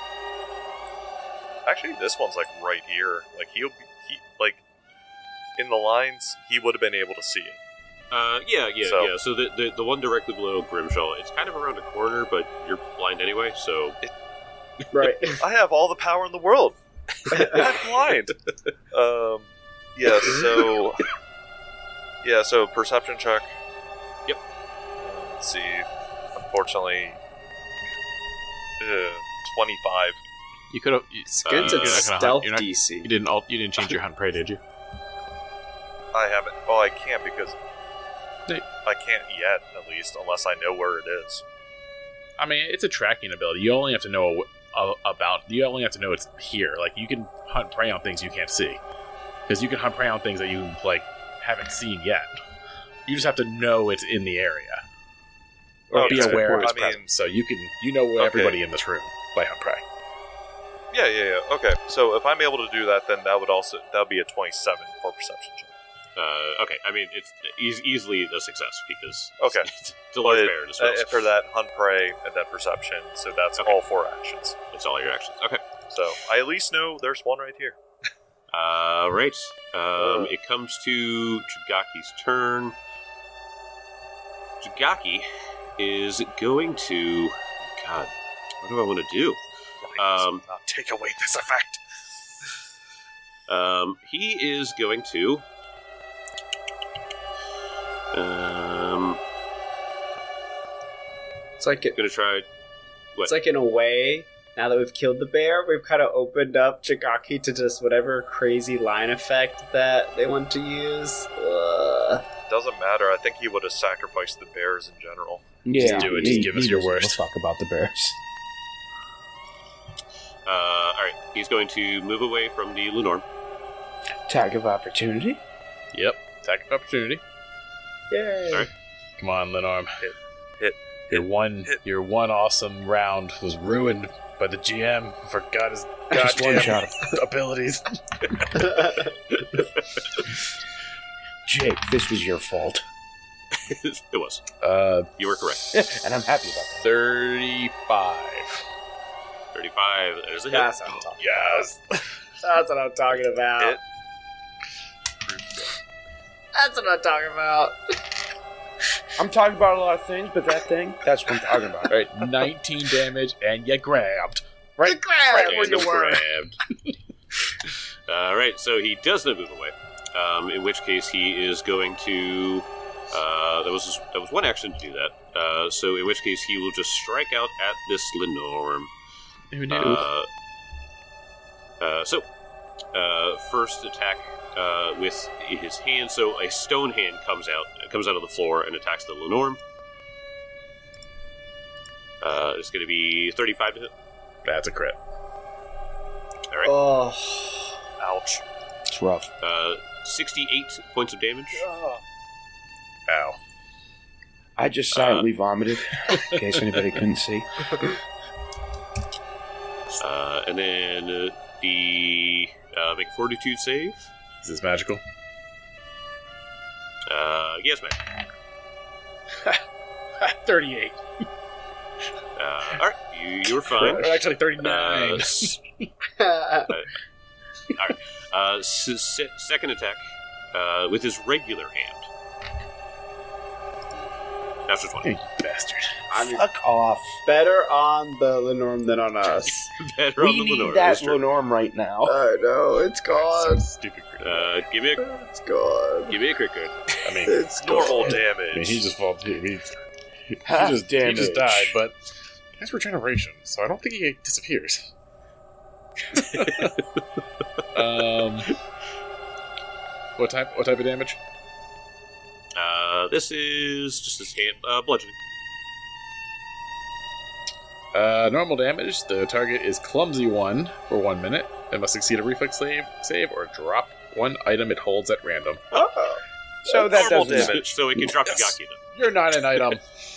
Actually, this one's like right here. Like he'll be he like in the lines. He would have been able to see it. Uh, yeah, yeah, So- yeah. So the, the the one directly below Grimshaw, it's kind of around a corner, but you're blind anyway. So Right. I have all the power in the world. I'm blind. Um, yeah, so... Yeah, so perception check. Yep. Uh, let's see. Unfortunately... Uh, twenty-five. You could have. It's good Uh, to you're not gonna hunt- stealth you're not- D C. You didn't. Alt, you didn't change your hunt prey, did you? I haven't... Oh, I can't because... Hey. I can't yet, at least, unless I know where it is. I mean, it's a tracking ability. You only have to know uh, about. You only have to know it's here. Like you can hunt prey on things you can't see, because you can hunt prey on things that you like haven't seen yet. You just have to know it's in the area, or Okay. be aware of I its mean- presence. So you can you know Okay. everybody in this room by hunt prey. Yeah, yeah, yeah. Okay, so if I'm able to do that, then that would also... That would be a twenty-seven for perception check. uh, okay. I mean, it's e- easily a success because Okay. it's, it's a large But, bear. As uh, well. for that, hunt, prey, and then perception. So that's Okay. all four actions. It's all your actions. Okay. So I at least know there's one right here. Uh, right. Um, Uh. it comes to Chagaki's turn. Chagaki is going to. God, what do I want to do? Um, Not take away this effect. Um, he is going to. Um, It's like it, going to try. What? it's like in a way. Now that we've killed the bear, we've kind of opened up Chigaki to just whatever crazy line effect that they want to use. Ugh. Doesn't matter. I think he would have sacrificed the bears in general. Yeah, do it. Just give us your doesn't worst. give a Fuck about the bears. Uh, all right. He's going to move away from the Lunorm. Tag of opportunity. Yep. Attack of opportunity. Yay! Alright. Come on, Lenorm. Hit, hit, Your hit, one, hit. your one awesome round was ruined by the G M. Forgot his Just one goddamn shot. abilities. Jake, this was your fault. It was. Uh, You were correct. And I'm happy about that. thirty-five. thirty-five. That is a hit. That's what I'm talking Yes. about. That's what I'm talking about. Hit. That's what I'm talking about. I'm talking about a lot of things, but that thing, that's what I'm talking about. All right, nineteen damage, and you grabbed. Right, You grabbed right And where you were. grabbed. All right, so he does not move away. Um, in which case, he is going to. Uh, that was his, that was one action to do that. Uh, so in which case, he will just strike out at this Lenorm. Who knew? Uh, uh, so, uh, first attack uh, with his hand. So a stone hand comes out, comes out of the floor and attacks the Lenorm. Uh, it's going to be thirty-five to hit. That's a crit. All right. Oh. Ouch. It's rough. Uh, sixty-eight points of damage. Ow. I just silently vomited, in case anybody couldn't see. Uh, and then uh, the uh, make a fortitude save. Is this magical? Uh, yes, man. thirty-eight. Uh, all right, you you were fine. Or actually, thirty-nine. Uh, s- uh, s- s- second attack uh, with his regular hand. Natural twenty. You bastard. I'm Fuck off. better on the Lenorm than on us. Better on We the need Lenore, that that's true. Lenorm right now. I know, it's gone. Stupid crit. Uh, give me a It's gone. give me a crit card. I mean, It's Normal gone. damage. I mean, he just fall. He, he, he Half just, he damage. just died, but that's regeneration, so I don't think he disappears. um, what type? What type of damage? Uh, this is just his hand uh, bludgeoning. Uh, normal damage. The target is clumsy one for one minute. It must succeed a reflex save, save or drop one item it holds at random. Oh. So that Normal doesn't... damage. So it can drop Yes. Higaki then. You're not an item.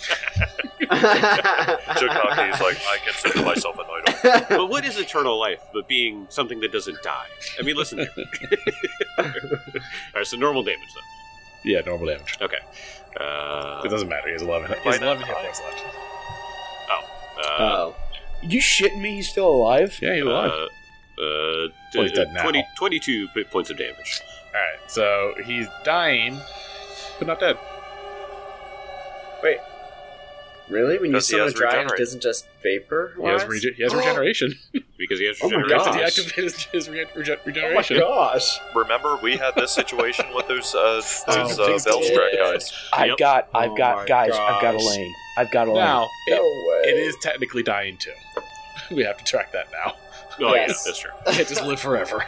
Jokaki's like, I consider myself an item. But what is eternal life but being something that doesn't die? I mean, listen here. Alright, so normal damage then. Yeah, normal damage. Okay. Uh, It doesn't matter. He has eleven. He Might has not eleven hit die. points left. uh, Oh. You shitting me? He's still alive? Yeah, he's alive. Uh, uh, Well, he's dead now. twenty, twenty-two p- points of damage. All right, so he's dying, but not dead. Wait. Really? When you Because he summon a has dragon, it regenerate. doesn't just vapor? He has, rege- he has regeneration. Because he has Oh my regeneration. God. He Gosh. activated his, his rege- rege- Oh my regeneration. gosh. Remember, we had this situation with those uh, those Oh, uh, things Velstrak did. guys. I've Yep. got, I've Oh got, my guys, I've got a gosh. lane. I've got a lane. Now, No it, way. it is technically dying too. We have to track that now. Oh, Yes. yeah, that's true. Can't just live forever.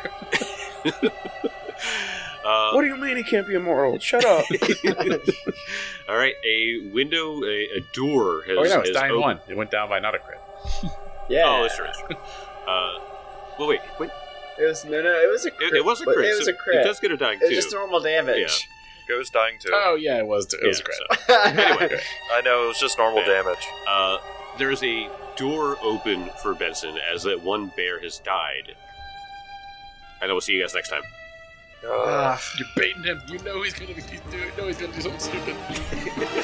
Uh, What do you mean he can't be immortal? Shut up. all right, a window, a, a door has. Oh, no, has it's dying opened- one. It went down by not a crit. Yeah. Oh, that's true. That's true. Uh, well, wait, wait. It was no, no. It was a crit. It, it was a but crit. It was so a crit. It does get a dying It too. was just normal damage. Goes dying too. Oh, yeah, it was. It was a Yeah, crit. so- anyway, I know, it was just normal Yeah. damage. uh, there is a door open for Benson as that one bear has died. And I will see you guys next time. Uh, You're baiting him. You know he's gonna be. He's doing. You know he's gonna do something stupid.